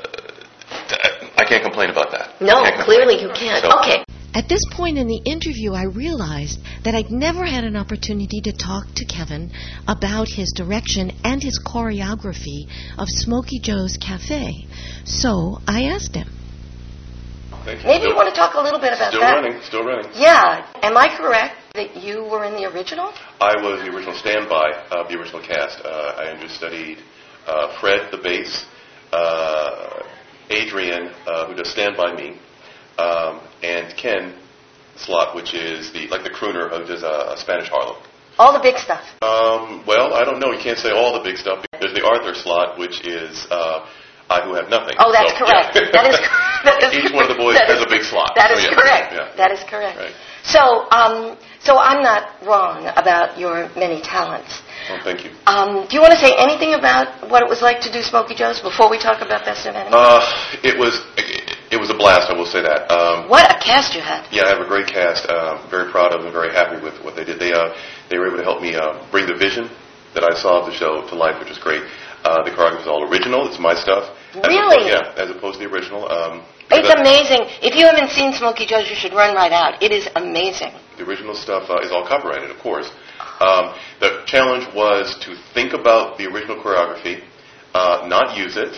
C: I can't complain about that.
A: No,
C: can't
A: clearly you can't.
C: So,
A: okay.
B: At this point in the interview, I realized that I'd never had an opportunity to talk to Kevin about his direction and his choreography of Smokey Joe's Cafe. So I asked him.
C: Thank you.
A: Maybe
C: still,
A: you want to talk a little bit about
C: still
A: that.
C: Still running, still running.
A: Yeah. Am I correct that you were in the original?
C: I was the original standby of the original cast. Uh, I understudied uh, Fred, the bass, uh, Adrian, uh, who does Stand By Me, um, and Ken Slot, which is the like the crooner who does uh, Spanish Harlem.
B: All the big stuff.
C: Um, well, I don't know. You can't say all the big stuff. There's the Arthur slot, which is uh, I Who Have Nothing.
B: Oh, that's
C: so,
B: correct.
C: Yeah.
B: That is, that is
C: Each one of the boys
B: that
C: has
B: is,
C: a big slot.
B: That
C: so,
B: is
C: yeah.
B: correct.
C: Yeah.
B: That is correct.
C: Right.
B: So, um, so I'm not wrong about your many talents.
C: Well, thank you.
B: Um, do you want to say anything about what it was like to do Smokey Joe's before we talk about Best of Enemies?
C: Uh, it was it was a blast. I will say that. Um,
B: what a cast you had!
C: Yeah, I have a great cast. Uh, very proud of them. Very happy with what they did. They uh, they were able to help me uh, bring the vision that I saw of the show to life, which is great. Uh, the choreography is all original. It's my stuff. As
B: really?
C: Opposed, yeah, as opposed to the original. Um,
B: it's amazing. If you haven't seen Smokey Joe's, you should run right out. It is amazing.
C: The original stuff uh, is all copyrighted, of course. Um, the challenge was to think about the original choreography, uh, not use it,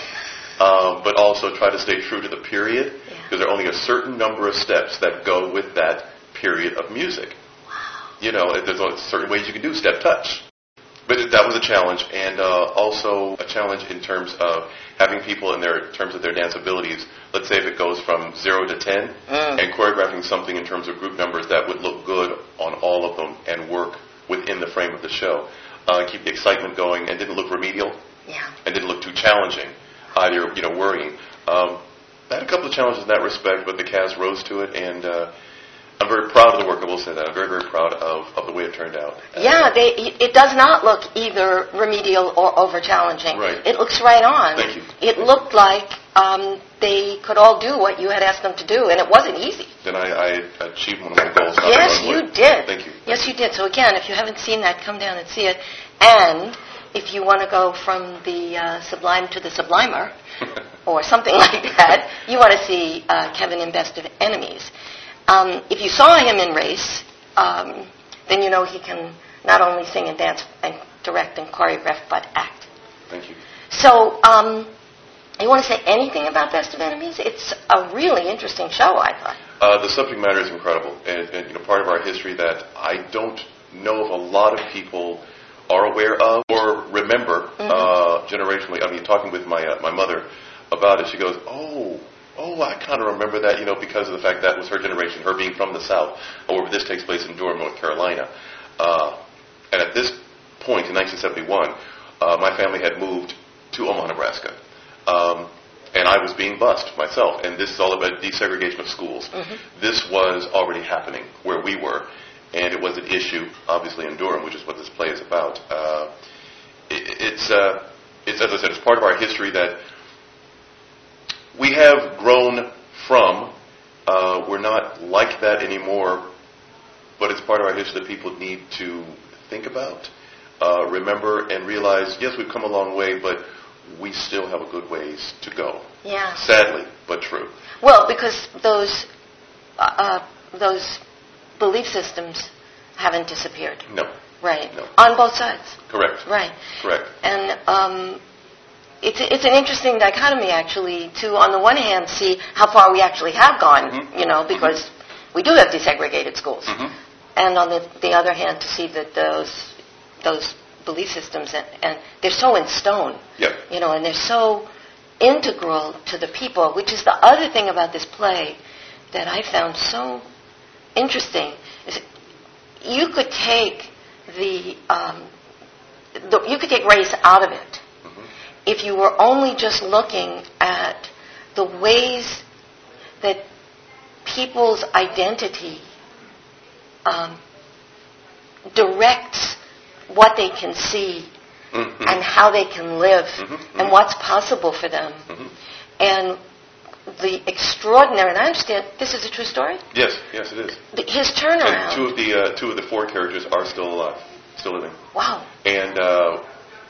C: um, but also try to stay true to the period, because yeah. there are only a certain number of steps that go with that period of music.
B: Wow.
C: You know, there's certain ways you can do step touch. But that was a challenge, and uh, also a challenge in terms of having people in their in terms of their dance abilities. Let's say if it goes from zero to ten, mm. and choreographing something in terms of group numbers that would look good on all of them and work within the frame of the show, uh, keep the excitement going, and didn't look remedial,
B: yeah.
C: and didn't look too challenging, either you know worrying. Um, I had a couple of challenges in that respect, but the cast rose to it, and uh, I'm very proud of the work. I will say that I'm very, very proud of, of the way it turned out.
B: Yeah, they, it does not look either remedial or over challenging.
C: Right.
B: It looks right on.
C: Thank you.
B: It looked like um, they could all do what you had asked them to do, and it wasn't easy.
C: Then I, I achieved one of my goals.
B: Yes, you did.
C: Thank you.
B: Yes, you did. So again, if you haven't seen that, come down and see it. And if you want to go from the uh, sublime to the sublimer, or something like that, you want to see uh, Kevin in Best of Enemies. Um, if you saw him in Race, um, then you know he can not only sing and dance and direct and choreograph, but act.
C: Thank you.
B: So, um, you want to say anything about Best of Enemies? It's a really interesting show, I thought.
C: Uh, the subject matter is incredible, and, and you know, part of our history that I don't know if a lot of people are aware of or remember mm-hmm. uh, generationally. I mean, talking with my uh, my mother about it, she goes, "Oh." Oh, I kind of remember that, you know, because of the fact that was her generation, her being from the South. However, this takes place in Durham, North Carolina. Uh, and at this point, in nineteen seventy-one, uh, my family had moved to Omaha, Nebraska. Um, and I was being bused myself. And this is all about desegregation of schools. Mm-hmm. This was already happening where we were. And it was an issue, obviously, in Durham, which is what this play is about. Uh, it, it's, uh, it's, as I said, it's part of our history that we have grown from. Uh, we're not like that anymore, but it's part of our history that people need to think about, uh, remember, and realize, yes, we've come a long way, but we still have a good ways to go.
B: Yeah.
C: Sadly, but true.
B: Well, because those uh, those belief systems haven't disappeared.
C: No.
B: Right.
C: No.
B: On both sides.
C: Correct.
B: Right.
C: Correct.
B: And um, it's it's an interesting dichotomy, actually, to on the one hand see how far we actually have gone, mm-hmm. you know, because mm-hmm. we do have desegregated schools,
C: mm-hmm.
B: and on the the other hand to see that those those belief systems and, and they're so in stone,
C: yep.
B: you know, and they're so integral to the people, which is the other thing about this play that I found so interesting is you could take the, um, the you could take race out of it. If you were only just looking at the ways that people's identity um, directs what they can see mm-hmm. and how they can live mm-hmm. Mm-hmm. and what's possible for them. Mm-hmm. And the extraordinary, and I understand this is a true story?
C: Yes, yes it is.
B: The, his turnaround.
C: And two of the uh, two of the four characters are still alive, still living.
B: Wow.
C: And uh,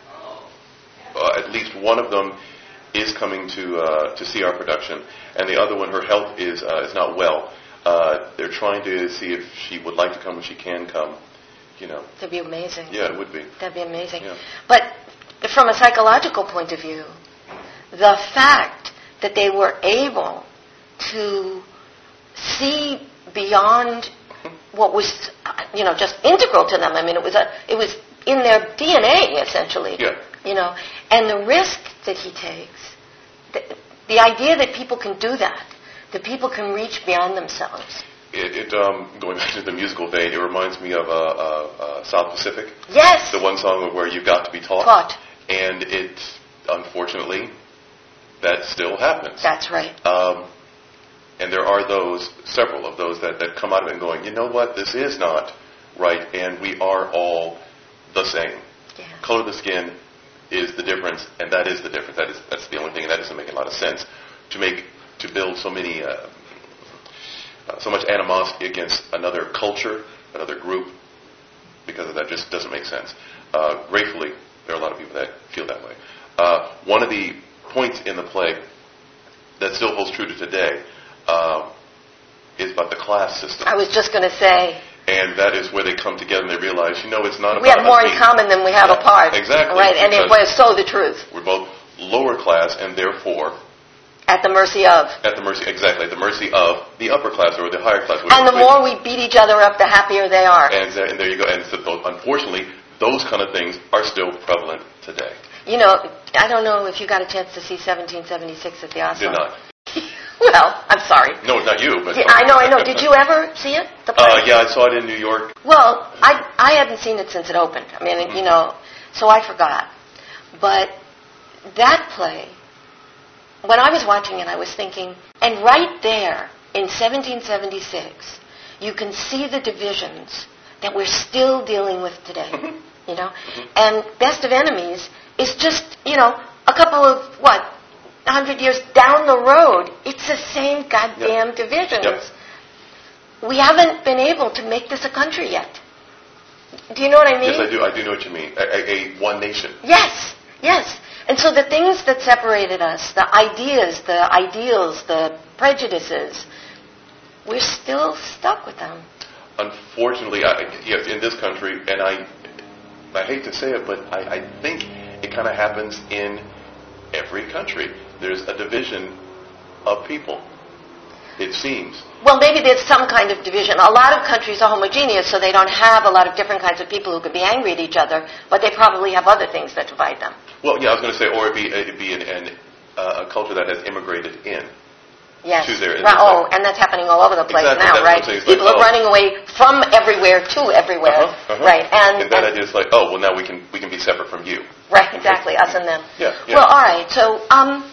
C: Uh, at least one of them is coming to uh, to see our production, and the other one, her health is uh, is not well. Uh, they're trying to see if she would like to come when she can come. You know,
B: that'd be amazing.
C: Yeah, it would be.
B: That'd be amazing.
C: Yeah.
B: But from a psychological point of view, the fact that they were able to see beyond what was, you know, just integral to them. I mean, it was a, it was in their D N A essentially.
C: Yeah.
B: You know, and the risk that he takes, the, the idea that people can do that, that people can reach beyond themselves.
C: It, it um, going back to the musical vein, it reminds me of uh, uh, uh, South Pacific.
B: Yes.
C: The one song where you've got to be taught.
B: Taught.
C: And it, unfortunately, that still happens.
B: That's right.
C: Um, and there are those, several of those that, that come out of it and going, you know what, this is not right, and we are all the same.
B: Yeah.
C: Color of the skin is the difference, and that is the difference. That is that's the only thing, and that doesn't make a lot of sense. To make to build so many, uh, uh, so much animosity against another culture, another group, because of that just doesn't make sense. Uh, gratefully, there are a lot of people that feel that way. Uh, one of the points in the play that still holds true to today uh, is about the class system.
B: I was just going to say.
C: And that is where they come together and they realize, you know, it's not about
B: we have more in
C: being,
B: common than we have
C: yeah,
B: apart.
C: Exactly.
B: Right, and it was so the truth.
C: We're both lower class and therefore
B: at the mercy of.
C: At the mercy, exactly, at the mercy of the upper class or the higher class.
B: And the more we beat each other up, the happier they are.
C: And, and there you go. And so, unfortunately, those kind of things are still prevalent today.
B: You know, I don't know if you got a chance to see seventeen seventy-six at the Oslo.
C: Did not.
B: Well, I'm sorry.
C: No, not you, but...
B: Yeah, I know, I know. Did you ever see it? The play?
C: Uh, yeah, I saw it in New York.
B: Well, I I hadn't seen it since it opened. I mean, mm-hmm. you know, so I forgot. But that play, when I was watching it, I was thinking, and right there in seventeen seventy-six, you can see the divisions that we're still dealing with today, mm-hmm. you know? Mm-hmm. And Best of Enemies is just, you know, a couple of, what, a hundred years down the road. It's the same goddamn yep. divisions. Yep. We haven't been able to make this a country yet. Do you know what I mean?
C: Yes, I do. I do know what you mean. A, a, a one nation.
B: Yes, yes. And so the things that separated us, the ideas, the ideals, the prejudices, we're still stuck with them.
C: Unfortunately, I, yes, in this country, and I, I hate to say it, but I, I think it kind of happens in every country. There's a division of people, it seems.
B: Well, maybe there's some kind of division. A lot of countries are homogeneous, so they don't have a lot of different kinds of people who could be angry at each other, but they probably have other things that divide them.
C: Well, yeah, I was going to say, or it'd be, it'd be an, an, uh, a culture that has immigrated in.
B: Yes.
C: To their,
B: right. Oh, and that's happening all over the place
C: exactly,
B: now, right? People
C: like,
B: are
C: oh.
B: running away from everywhere to everywhere,
C: uh-huh, uh-huh.
B: right? And,
C: and that
B: and
C: idea is like, oh, well, now we can we can be separate from you.
B: Right, exactly, us and them.
C: Yeah, yeah.
B: Well, all right. So, um,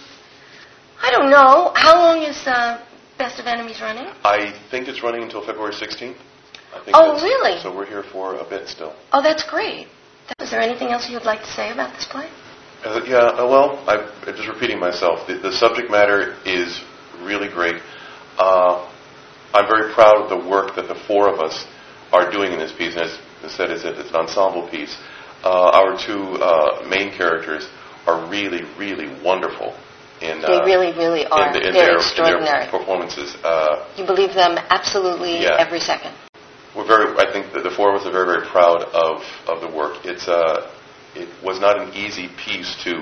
B: I don't know. How long is uh, Best of Enemies running?
C: I think it's running until February sixteenth. I think
B: oh, really?
C: So we're here for a bit still.
B: Oh, that's great. Is there anything else you'd like to say about this play?
C: Uh, yeah, uh, well, I, I'm just repeating myself. The, the subject matter is really great. Uh, I'm very proud of the work that the four of us are doing in this piece. And as I said, it's, it's an ensemble piece. Uh, our two uh, main characters are really, really wonderful. In,
B: they
C: uh,
B: really, really are.
C: In, the, in
B: They're
C: their,
B: extraordinary.
C: In their performances. Uh,
B: you believe them absolutely
C: yeah.
B: every second.
C: We're very. I think that the four of us are very, very proud of, of the work. It's uh, it was not an easy piece to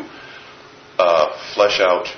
C: uh, flesh out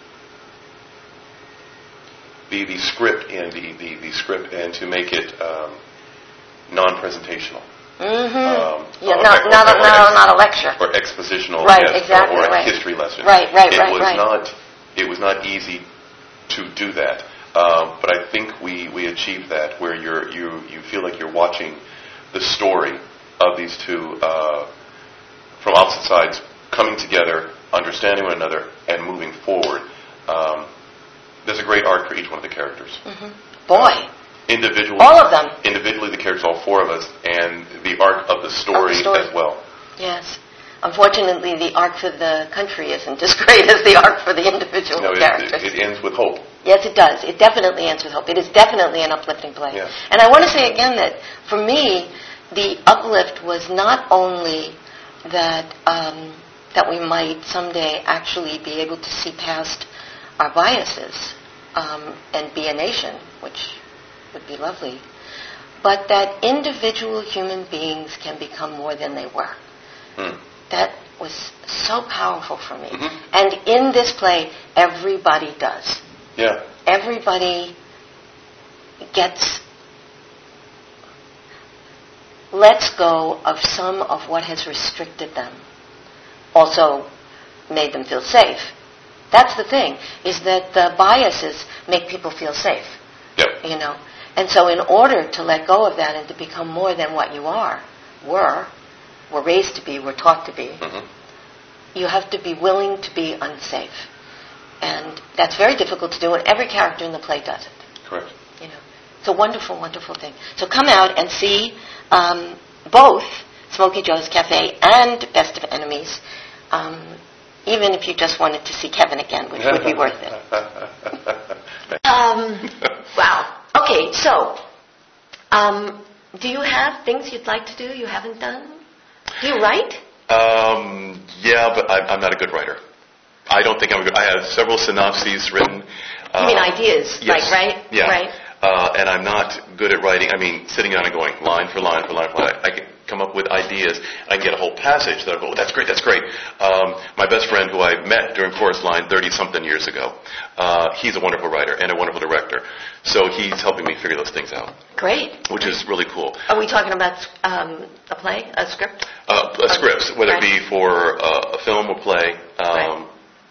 C: the the script and the, the, the script and to make it um, non-presentational.
B: Mm-hmm.
C: Um,
B: yeah,
C: or,
B: not,
C: or,
B: not,
C: or,
B: a, not, not a lecture.
C: Or expositional,
B: right,
C: yes,
B: exactly,
C: or, or a
B: right.
C: history lesson.
B: Right, right,
C: it
B: right,
C: was
B: right.
C: Not, it was not easy to do that. Um, but I think we, we achieved that, where you're, you you feel like you're watching the story of these two uh, from opposite sides coming together, understanding one another, and moving forward. Um, there's a great arc for each one of the characters.
B: Mm-hmm. Boy.
C: Uh, individually,
B: all of them.
C: Individually, the characters, all four of us, and the arc of the story,
B: of the story.
C: as well.
B: Yes. Unfortunately, the arc for the country isn't as great as the arc for the individual
C: no, it,
B: characters.
C: It, it ends with hope.
B: Yes, it does. It definitely ends with hope. It is definitely an uplifting play.
C: Yeah.
B: And I want to say again that, for me, the uplift was not only that um, that we might someday actually be able to see past our biases um, and be a nation, which would be lovely, but that individual human beings can become more than they were.
C: Hmm.
B: That was so powerful for me.
C: Mm-hmm.
B: And in this play, everybody does.
C: Yeah.
B: Everybody gets, lets go of some of what has restricted them. Also made them feel safe. That's the thing, is that the biases make people feel safe.
C: Yep.
B: You know, And so in order to let go of that and to become more than what you are, were, were raised to be, were taught to be,
C: Mm-hmm.
B: you have to be willing to be unsafe. And that's very difficult to do, and every character in the play does it.
C: Correct.
B: You know, it's a wonderful, wonderful thing. So come out and see um, both Smokey Joe's Cafe and Best of Enemies, um, even if you just wanted to see Kevin again, which would be worth it. Um, wow. Okay, so um, do you have things you'd like to do you haven't done? Do you write?
C: Um, yeah, but I'm, I'm not a good writer. I don't think I'm good. I have several synopses written.
B: You mean ideas,
C: yes.
B: like, right?
C: Yeah.
B: Right.
C: Uh, and I'm not good at writing. I mean, sitting down and going line for line for line for line. I can come up with ideas. I can get a whole passage that I go, oh, that's great, that's great. Um, my best friend, who I met during Chorus Line thirty-something years ago, uh, he's a wonderful writer and a wonderful director. So he's helping me figure those things out.
B: Great.
C: Which is really cool.
B: Are we talking about um, a play, a script?
C: Uh, uh, scripts, whether
B: right.
C: it be for uh, a film or play, um,
B: right.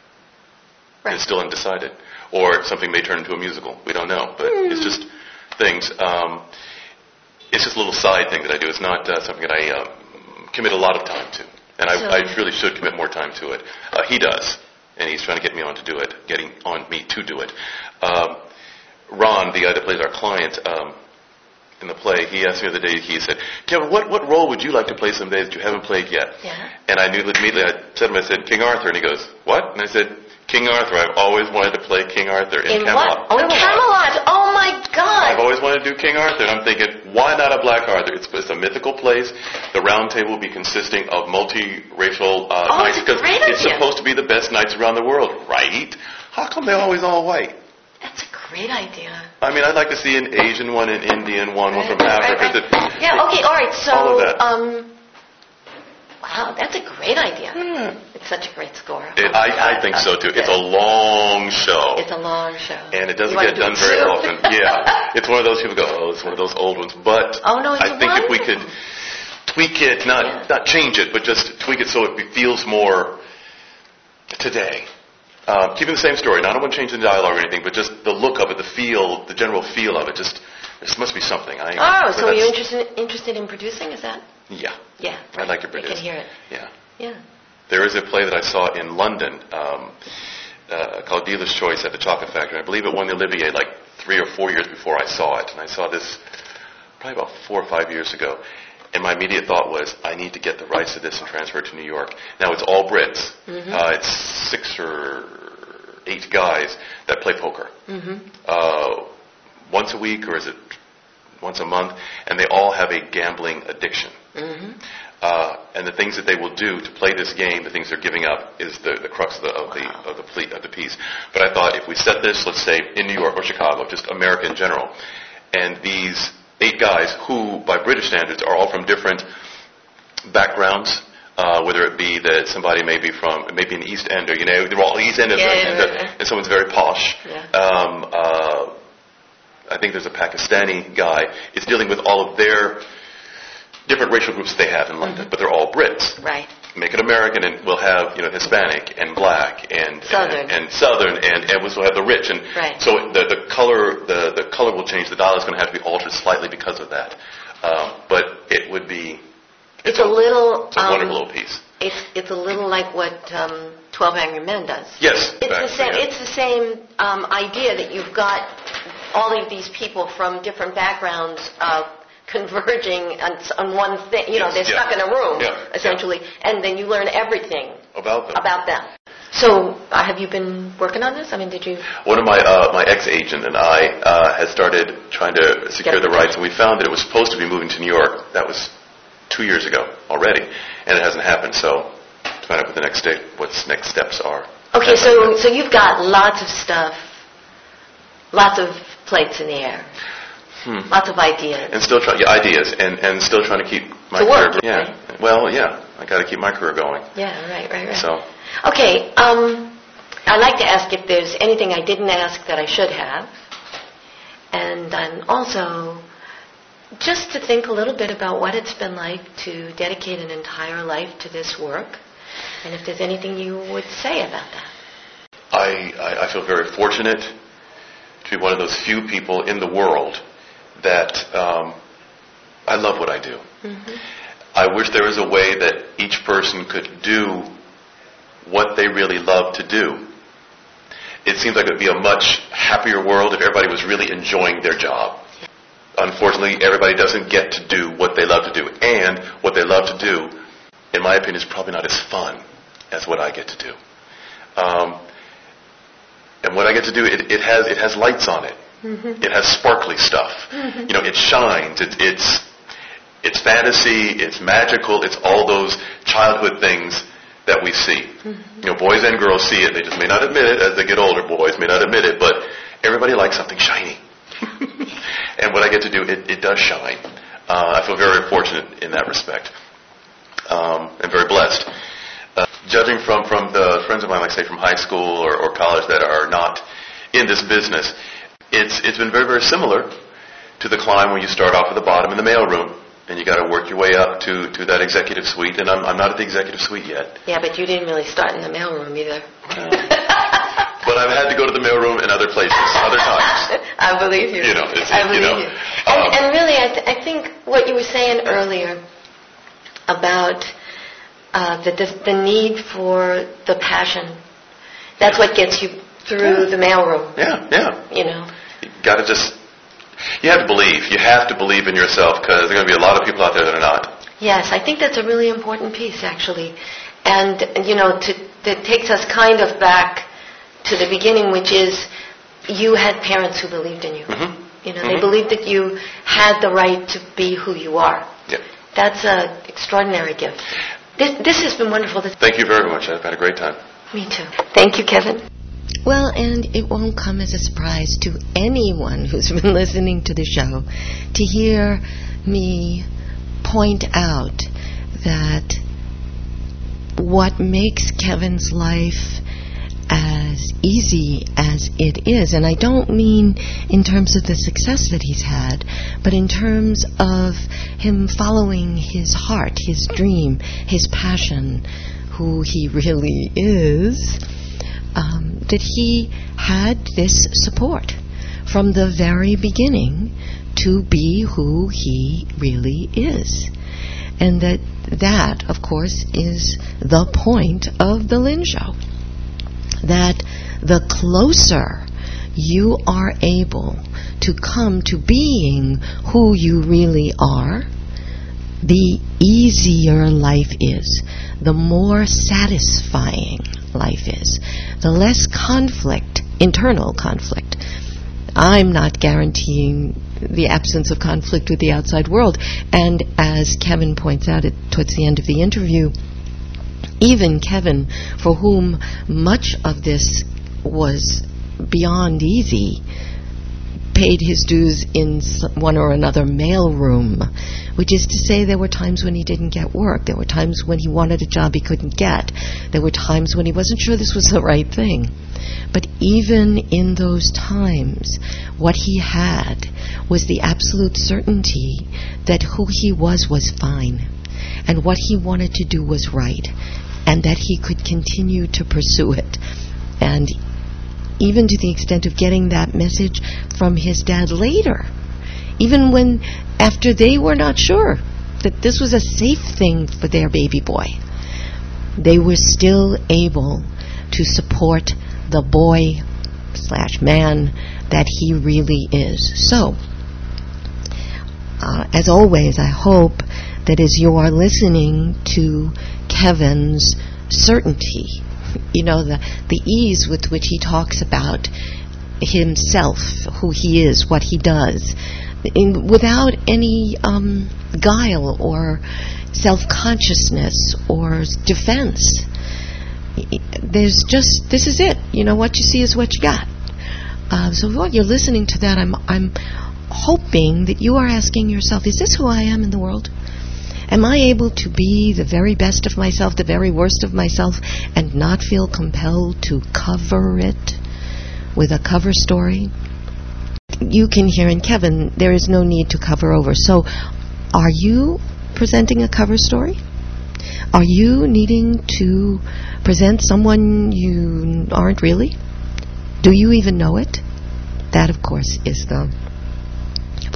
B: Right.
C: it's still undecided. Or something may turn into a musical. We don't know. But mm. it's just things. Um, it's just a little side thing that I do. It's not uh, something that I uh, commit a lot of time to. And I,
B: so,
C: I really should commit more time to it. Uh, he does. And he's trying to get me on to do it, getting on me to do it. Um, Ron, the guy that plays our client um, in the play, he asked me the other day, he said, Kevin, what, what role would you like to play someday that you haven't played yet?
B: Yeah.
C: And I knew immediately, I said to him, I said, King Arthur. And he goes, what? And I said, King Arthur. I've always wanted to play King Arthur in,
B: in
C: Camelot.
B: What? Oh, in Camelot. Oh, my God.
C: I've always wanted to do King Arthur. And I'm thinking, why not a Black Arthur? It's, it's a mythical place. The round table will be consisting of multiracial uh,
B: oh,
C: knights. Because
B: great
C: it's
B: idea.
C: supposed to be the best knights around the world, right? How come they're always all white?
B: That's a great idea.
C: I mean, I'd like to see an Asian one, an Indian one,
B: right,
C: one from
B: right,
C: Africa.
B: right, right.
C: That,
B: yeah, okay, all right. So,
C: all of that.
B: um, wow, that's a great idea.
C: Yeah.
B: It's such a great score.
C: It,
B: oh
C: I, I think so, too. It's a long show.
B: It's a long show.
C: And it doesn't
B: you
C: get done
B: do
C: very
B: two?
C: often. Yeah. It's one of those people go, oh, it's one of those old ones. But
B: oh, no, it's
C: I think
B: wonderful.
C: if we could tweak it, not
B: yeah.
C: not change it, but just tweak it so it feels more today. Uh, keeping the same story. Now, I don't want to change the dialogue or anything, but just the look of it, the feel, the general feel of it. Just, there must be something. I,
B: oh, so you're interested interested in producing, is that?
C: Yeah.
B: Yeah. Right.
C: I'd like to produce.
B: I can hear it.
C: Yeah.
B: Yeah.
C: There is a play that I saw in London um, uh, called Dealer's Choice at the Chocolate Factory. I believe it won the Olivier like three or four years before I saw it. And I saw this probably about four or five years ago. And my immediate thought was, I need to get the rights to this and transfer it to New York. Now, it's all Brits. Mm-hmm. Uh, it's six or eight guys that play poker. Mm-hmm. Uh, once a week, or is it once a month? And they all have a gambling addiction. Mm-hmm. Uh, and the things that they will do to play this game, the things they're giving up, is the, the crux of the of the of the, ple- of the piece. But I thought if we set this, let's say in New York or Chicago, just America in general, and these eight guys who, by British standards, are all from different backgrounds, uh, whether it be that somebody may be from maybe an East Ender, you know, they're all East Enders,
B: yeah,
C: and,
B: yeah,
C: and,
B: yeah.
C: and someone's very posh.
B: Yeah.
C: Um, uh, I think there's a Pakistani guy. It's dealing with all of their different racial groups they have in London, mm-hmm. but they're all Brits.
B: Right.
C: Make it American, and we'll have, you know, Hispanic and Black and
B: Southern
C: and, and Southern, and, and we'll have the rich, and
B: right.
C: so the the color the the color will change. The dial is going to have to be altered slightly because of that. Um, but it would be.
B: It's, it's a, a little.
C: It's a
B: um,
C: wonderful little piece.
B: It's it's a little like what um, Twelve Angry Men does.
C: Yes.
B: It's
C: back,
B: the same.
C: yeah.
B: It's the same um, idea that you've got all of these people from different backgrounds uh, converging on, on one thing. You know,
C: yes,
B: they're
C: yeah.
B: stuck in a room,
C: yeah,
B: essentially,
C: yeah.
B: and then you learn everything
C: about them.
B: About them. So, uh, have you been working on this? I mean, did you?
C: One of my uh, my ex-agent and I uh, had started trying to secure the rights, and we found that it was supposed to be moving to New York. That was two years ago already, and it hasn't happened. So, to find out what the next step, what next steps are.
B: Okay, so so you've got lots of stuff, lots of plates in the air. Hmm. Lots of ideas.
C: And still trying, yeah, ideas, and, and still trying to keep my
B: to
C: career.
B: Work,
C: yeah.
B: Right?
C: Well, yeah, I got to keep my career going.
B: Yeah, right, right, right.
C: So.
B: Okay, um, I'd like to ask if there's anything I didn't ask that I should have, and then also just to think a little bit about what it's been like to dedicate an entire life to this work, and if there's anything you would say about that.
C: I, I, I feel very fortunate to be one of those few people in the world that um, I love what I do.
B: Mm-hmm.
C: I wish there was a way that each person could do what they really love to do. It seems like it would be a much happier world if everybody was really enjoying their job. Unfortunately, everybody doesn't get to do what they love to do. And what they love to do, in my opinion, is probably not as fun as what I get to do. Um, and what I get to do, it, it has it has lights on it.
B: Mm-hmm.
C: It has sparkly stuff.
B: Mm-hmm.
C: You know, it shines. It, it's it's fantasy. It's magical. It's all those childhood things that we see.
B: Mm-hmm.
C: You know, boys and girls see it. They just may not admit it as they get older. Boys may not admit it, but everybody likes something shiny. And what I get to do, it, it does shine. Uh, I feel very fortunate in that respect, um, and very blessed. Uh, judging from, from the friends of mine, like say from high school or, or college that are not in this business, it's it's been very, very similar to the climb when you start off at the bottom in the mailroom, and you got to work your way up to, to that executive suite. And I'm, I'm not at the executive suite yet.
B: Yeah, but you didn't really start in the mailroom either.
C: Uh, But I've had to go to the mailroom in other places, other times.
B: I believe you.
C: You know, it's,
B: I believe
C: you. Know,
B: you.
C: um,
B: And, and really, I, th- I think what you were saying earlier about uh, the, the the need for the passion, that's what gets you through
C: yeah.
B: the mailroom.
C: Yeah, yeah.
B: You know.
C: You got to just, you have to believe. You have to believe in yourself because there are going to be a lot of people out there that are not.
B: Yes, I think that's a really important piece, actually. And, you know, to, that takes us kind of back to the beginning, which is you had parents who believed in you.
C: Mm-hmm.
B: You know,
C: mm-hmm.
B: they believed that you had the right to be who you are.
C: Yep.
B: That's an extraordinary gift. This, this has been wonderful.
C: Thank you very much. I've had a great time.
B: Me too. Thank you, Kevin.
A: Well, and it won't come as a surprise to anyone who's been listening to the show to hear me point out that what makes Kevin's life as easy as it is, and I don't mean in terms of the success that he's had, but in terms of him following his heart, his dream, his passion, who he really is, um, that he had this support from the very beginning to be who he really is. And that that, of course, is the point of the Lynn Show. That the closer you are able to come to being who you really are, the easier life is, the more satisfying life is, the less conflict, internal conflict. I'm not guaranteeing the absence of conflict with the outside world. And as Kevin points out at, towards the end of the interview, even Kevin, for whom much of this was beyond easy, paid his dues in one or another mailroom, which is to say there were times when he didn't get work. There were times when he wanted a job he couldn't get. There were times when he wasn't sure this was the right thing. But even in those times, what he had was the absolute certainty that who he was was fine, and what he wanted to do was right, and that he could continue to pursue it. And even to the extent of getting that message from his dad later, even when, after they were not sure that this was a safe thing for their baby boy, they were still able to support the boy slash man that he really is. So, uh, as always, I hope that as you are listening to Kevin's certainty, you know, the, the ease with which he talks about himself, who he is, what he does, in, without any um, guile or self-consciousness or defense. There's just, this is it. You know, what you see is what you got. Uh, so while you're listening to that, I'm I'm hoping that you are asking yourself, is this who I am in the world? Am I able to be the very best of myself, the very worst of myself, and not feel compelled to cover it with a cover story? You can hear in Kevin, there is no need to cover over. So, are you presenting a cover story? Are you needing to present someone you aren't really? Do you even know it? That, of course, is the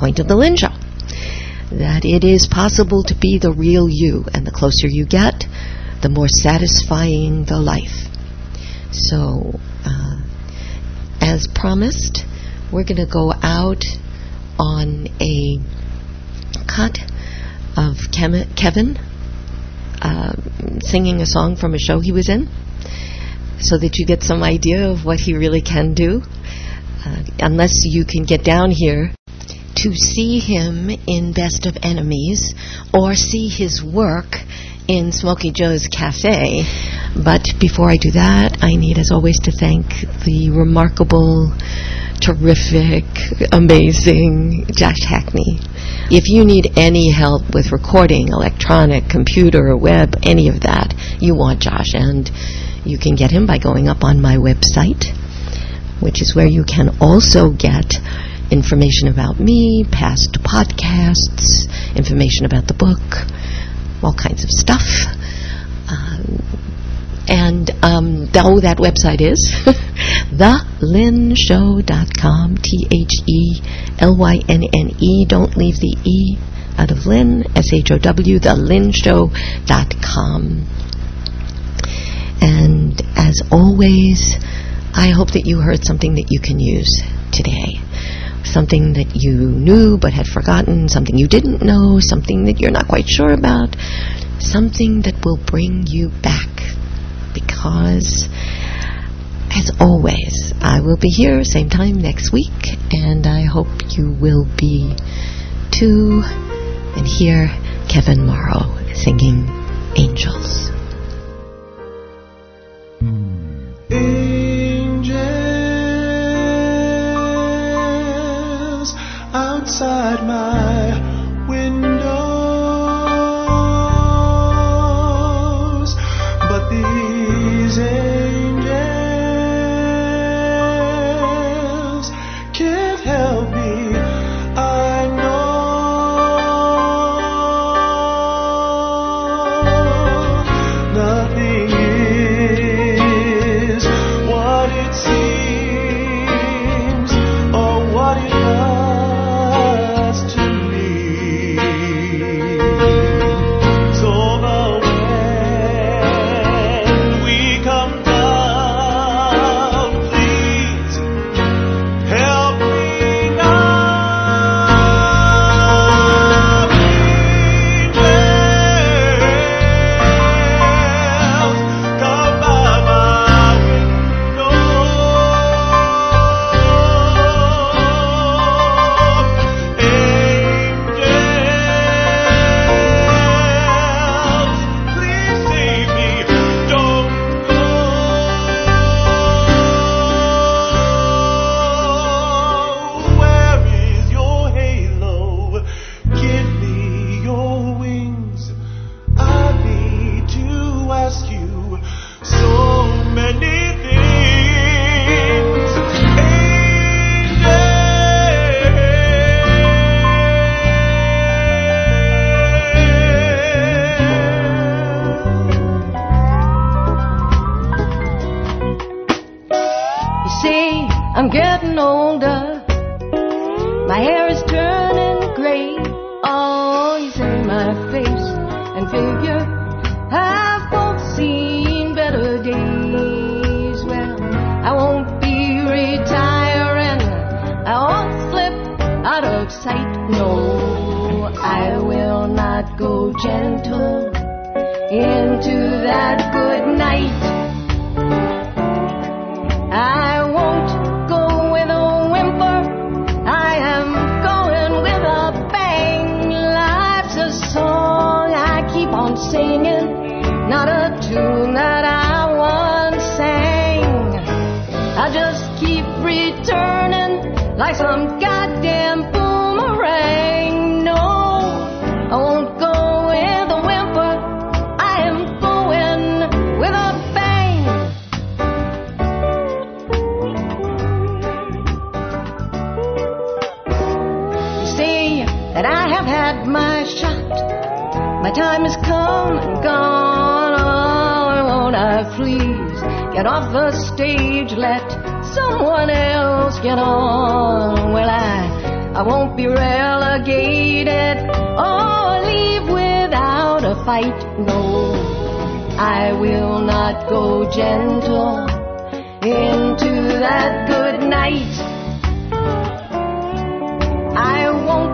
A: point of The Lynn Show. That it is possible to be the real you, and the closer you get, the more satisfying the life. So, uh, as promised, we're going to go out on a cut of Kevin uh, singing a song from a show he was in, so that you get some idea of what he really can do. Uh, unless you can get down here to see him in Best of Enemies or see his work in Smokey Joe's Cafe. But before I do that, I need, as always, to thank the remarkable, terrific, amazing Josh Hackney. If you need any help with recording, electronic, computer, web, any of that, you want Josh. And you can get him by going up on my website, which is where you can also get information about me, past podcasts, information about the book, all kinds of stuff. Um, and um, oh, that website is the lynn show dot com, T H E L Y N N E. Don't leave the E out of Lynn, S H O W, the lynn show dot com. And as always, I hope that you heard something that you can use today. Something that you knew but had forgotten, something you didn't know, something that you're not quite sure about, something that will bring you back. Because, as always, I will be here same time next week, and I hope you will be too. And hear Kevin Morrow singing Angels.
D: Angels outside my windows, but these angels can't help me, I know. Nothing is what it seems or what it was to me. So when we come down, please help me now. Angels, come by my window. Angels, please save me. Don't go. Where is your halo? Give me your wings. I need to ask you so many things.
B: You see, I'm getting older. My hair is turning gray. Oh, you say my face and figure have both seen better days. Well, I won't be retiring. I won't slip out of sight. No, I will not go gentle into that good night. I won't go with a whimper. I am going with a bang. Life's a song I keep on singing, not a tune that I once sang. I just keep returning like some goddamn boomerang. No, I won't go with a whimper. I am going with a bang. You see that I have had my shot. My time has come and gone. Oh, won't I please get off the stage? Let someone else get on. Well, I I won't be relegated or leave without a fight. No, I will not go gentle into that good night. I won't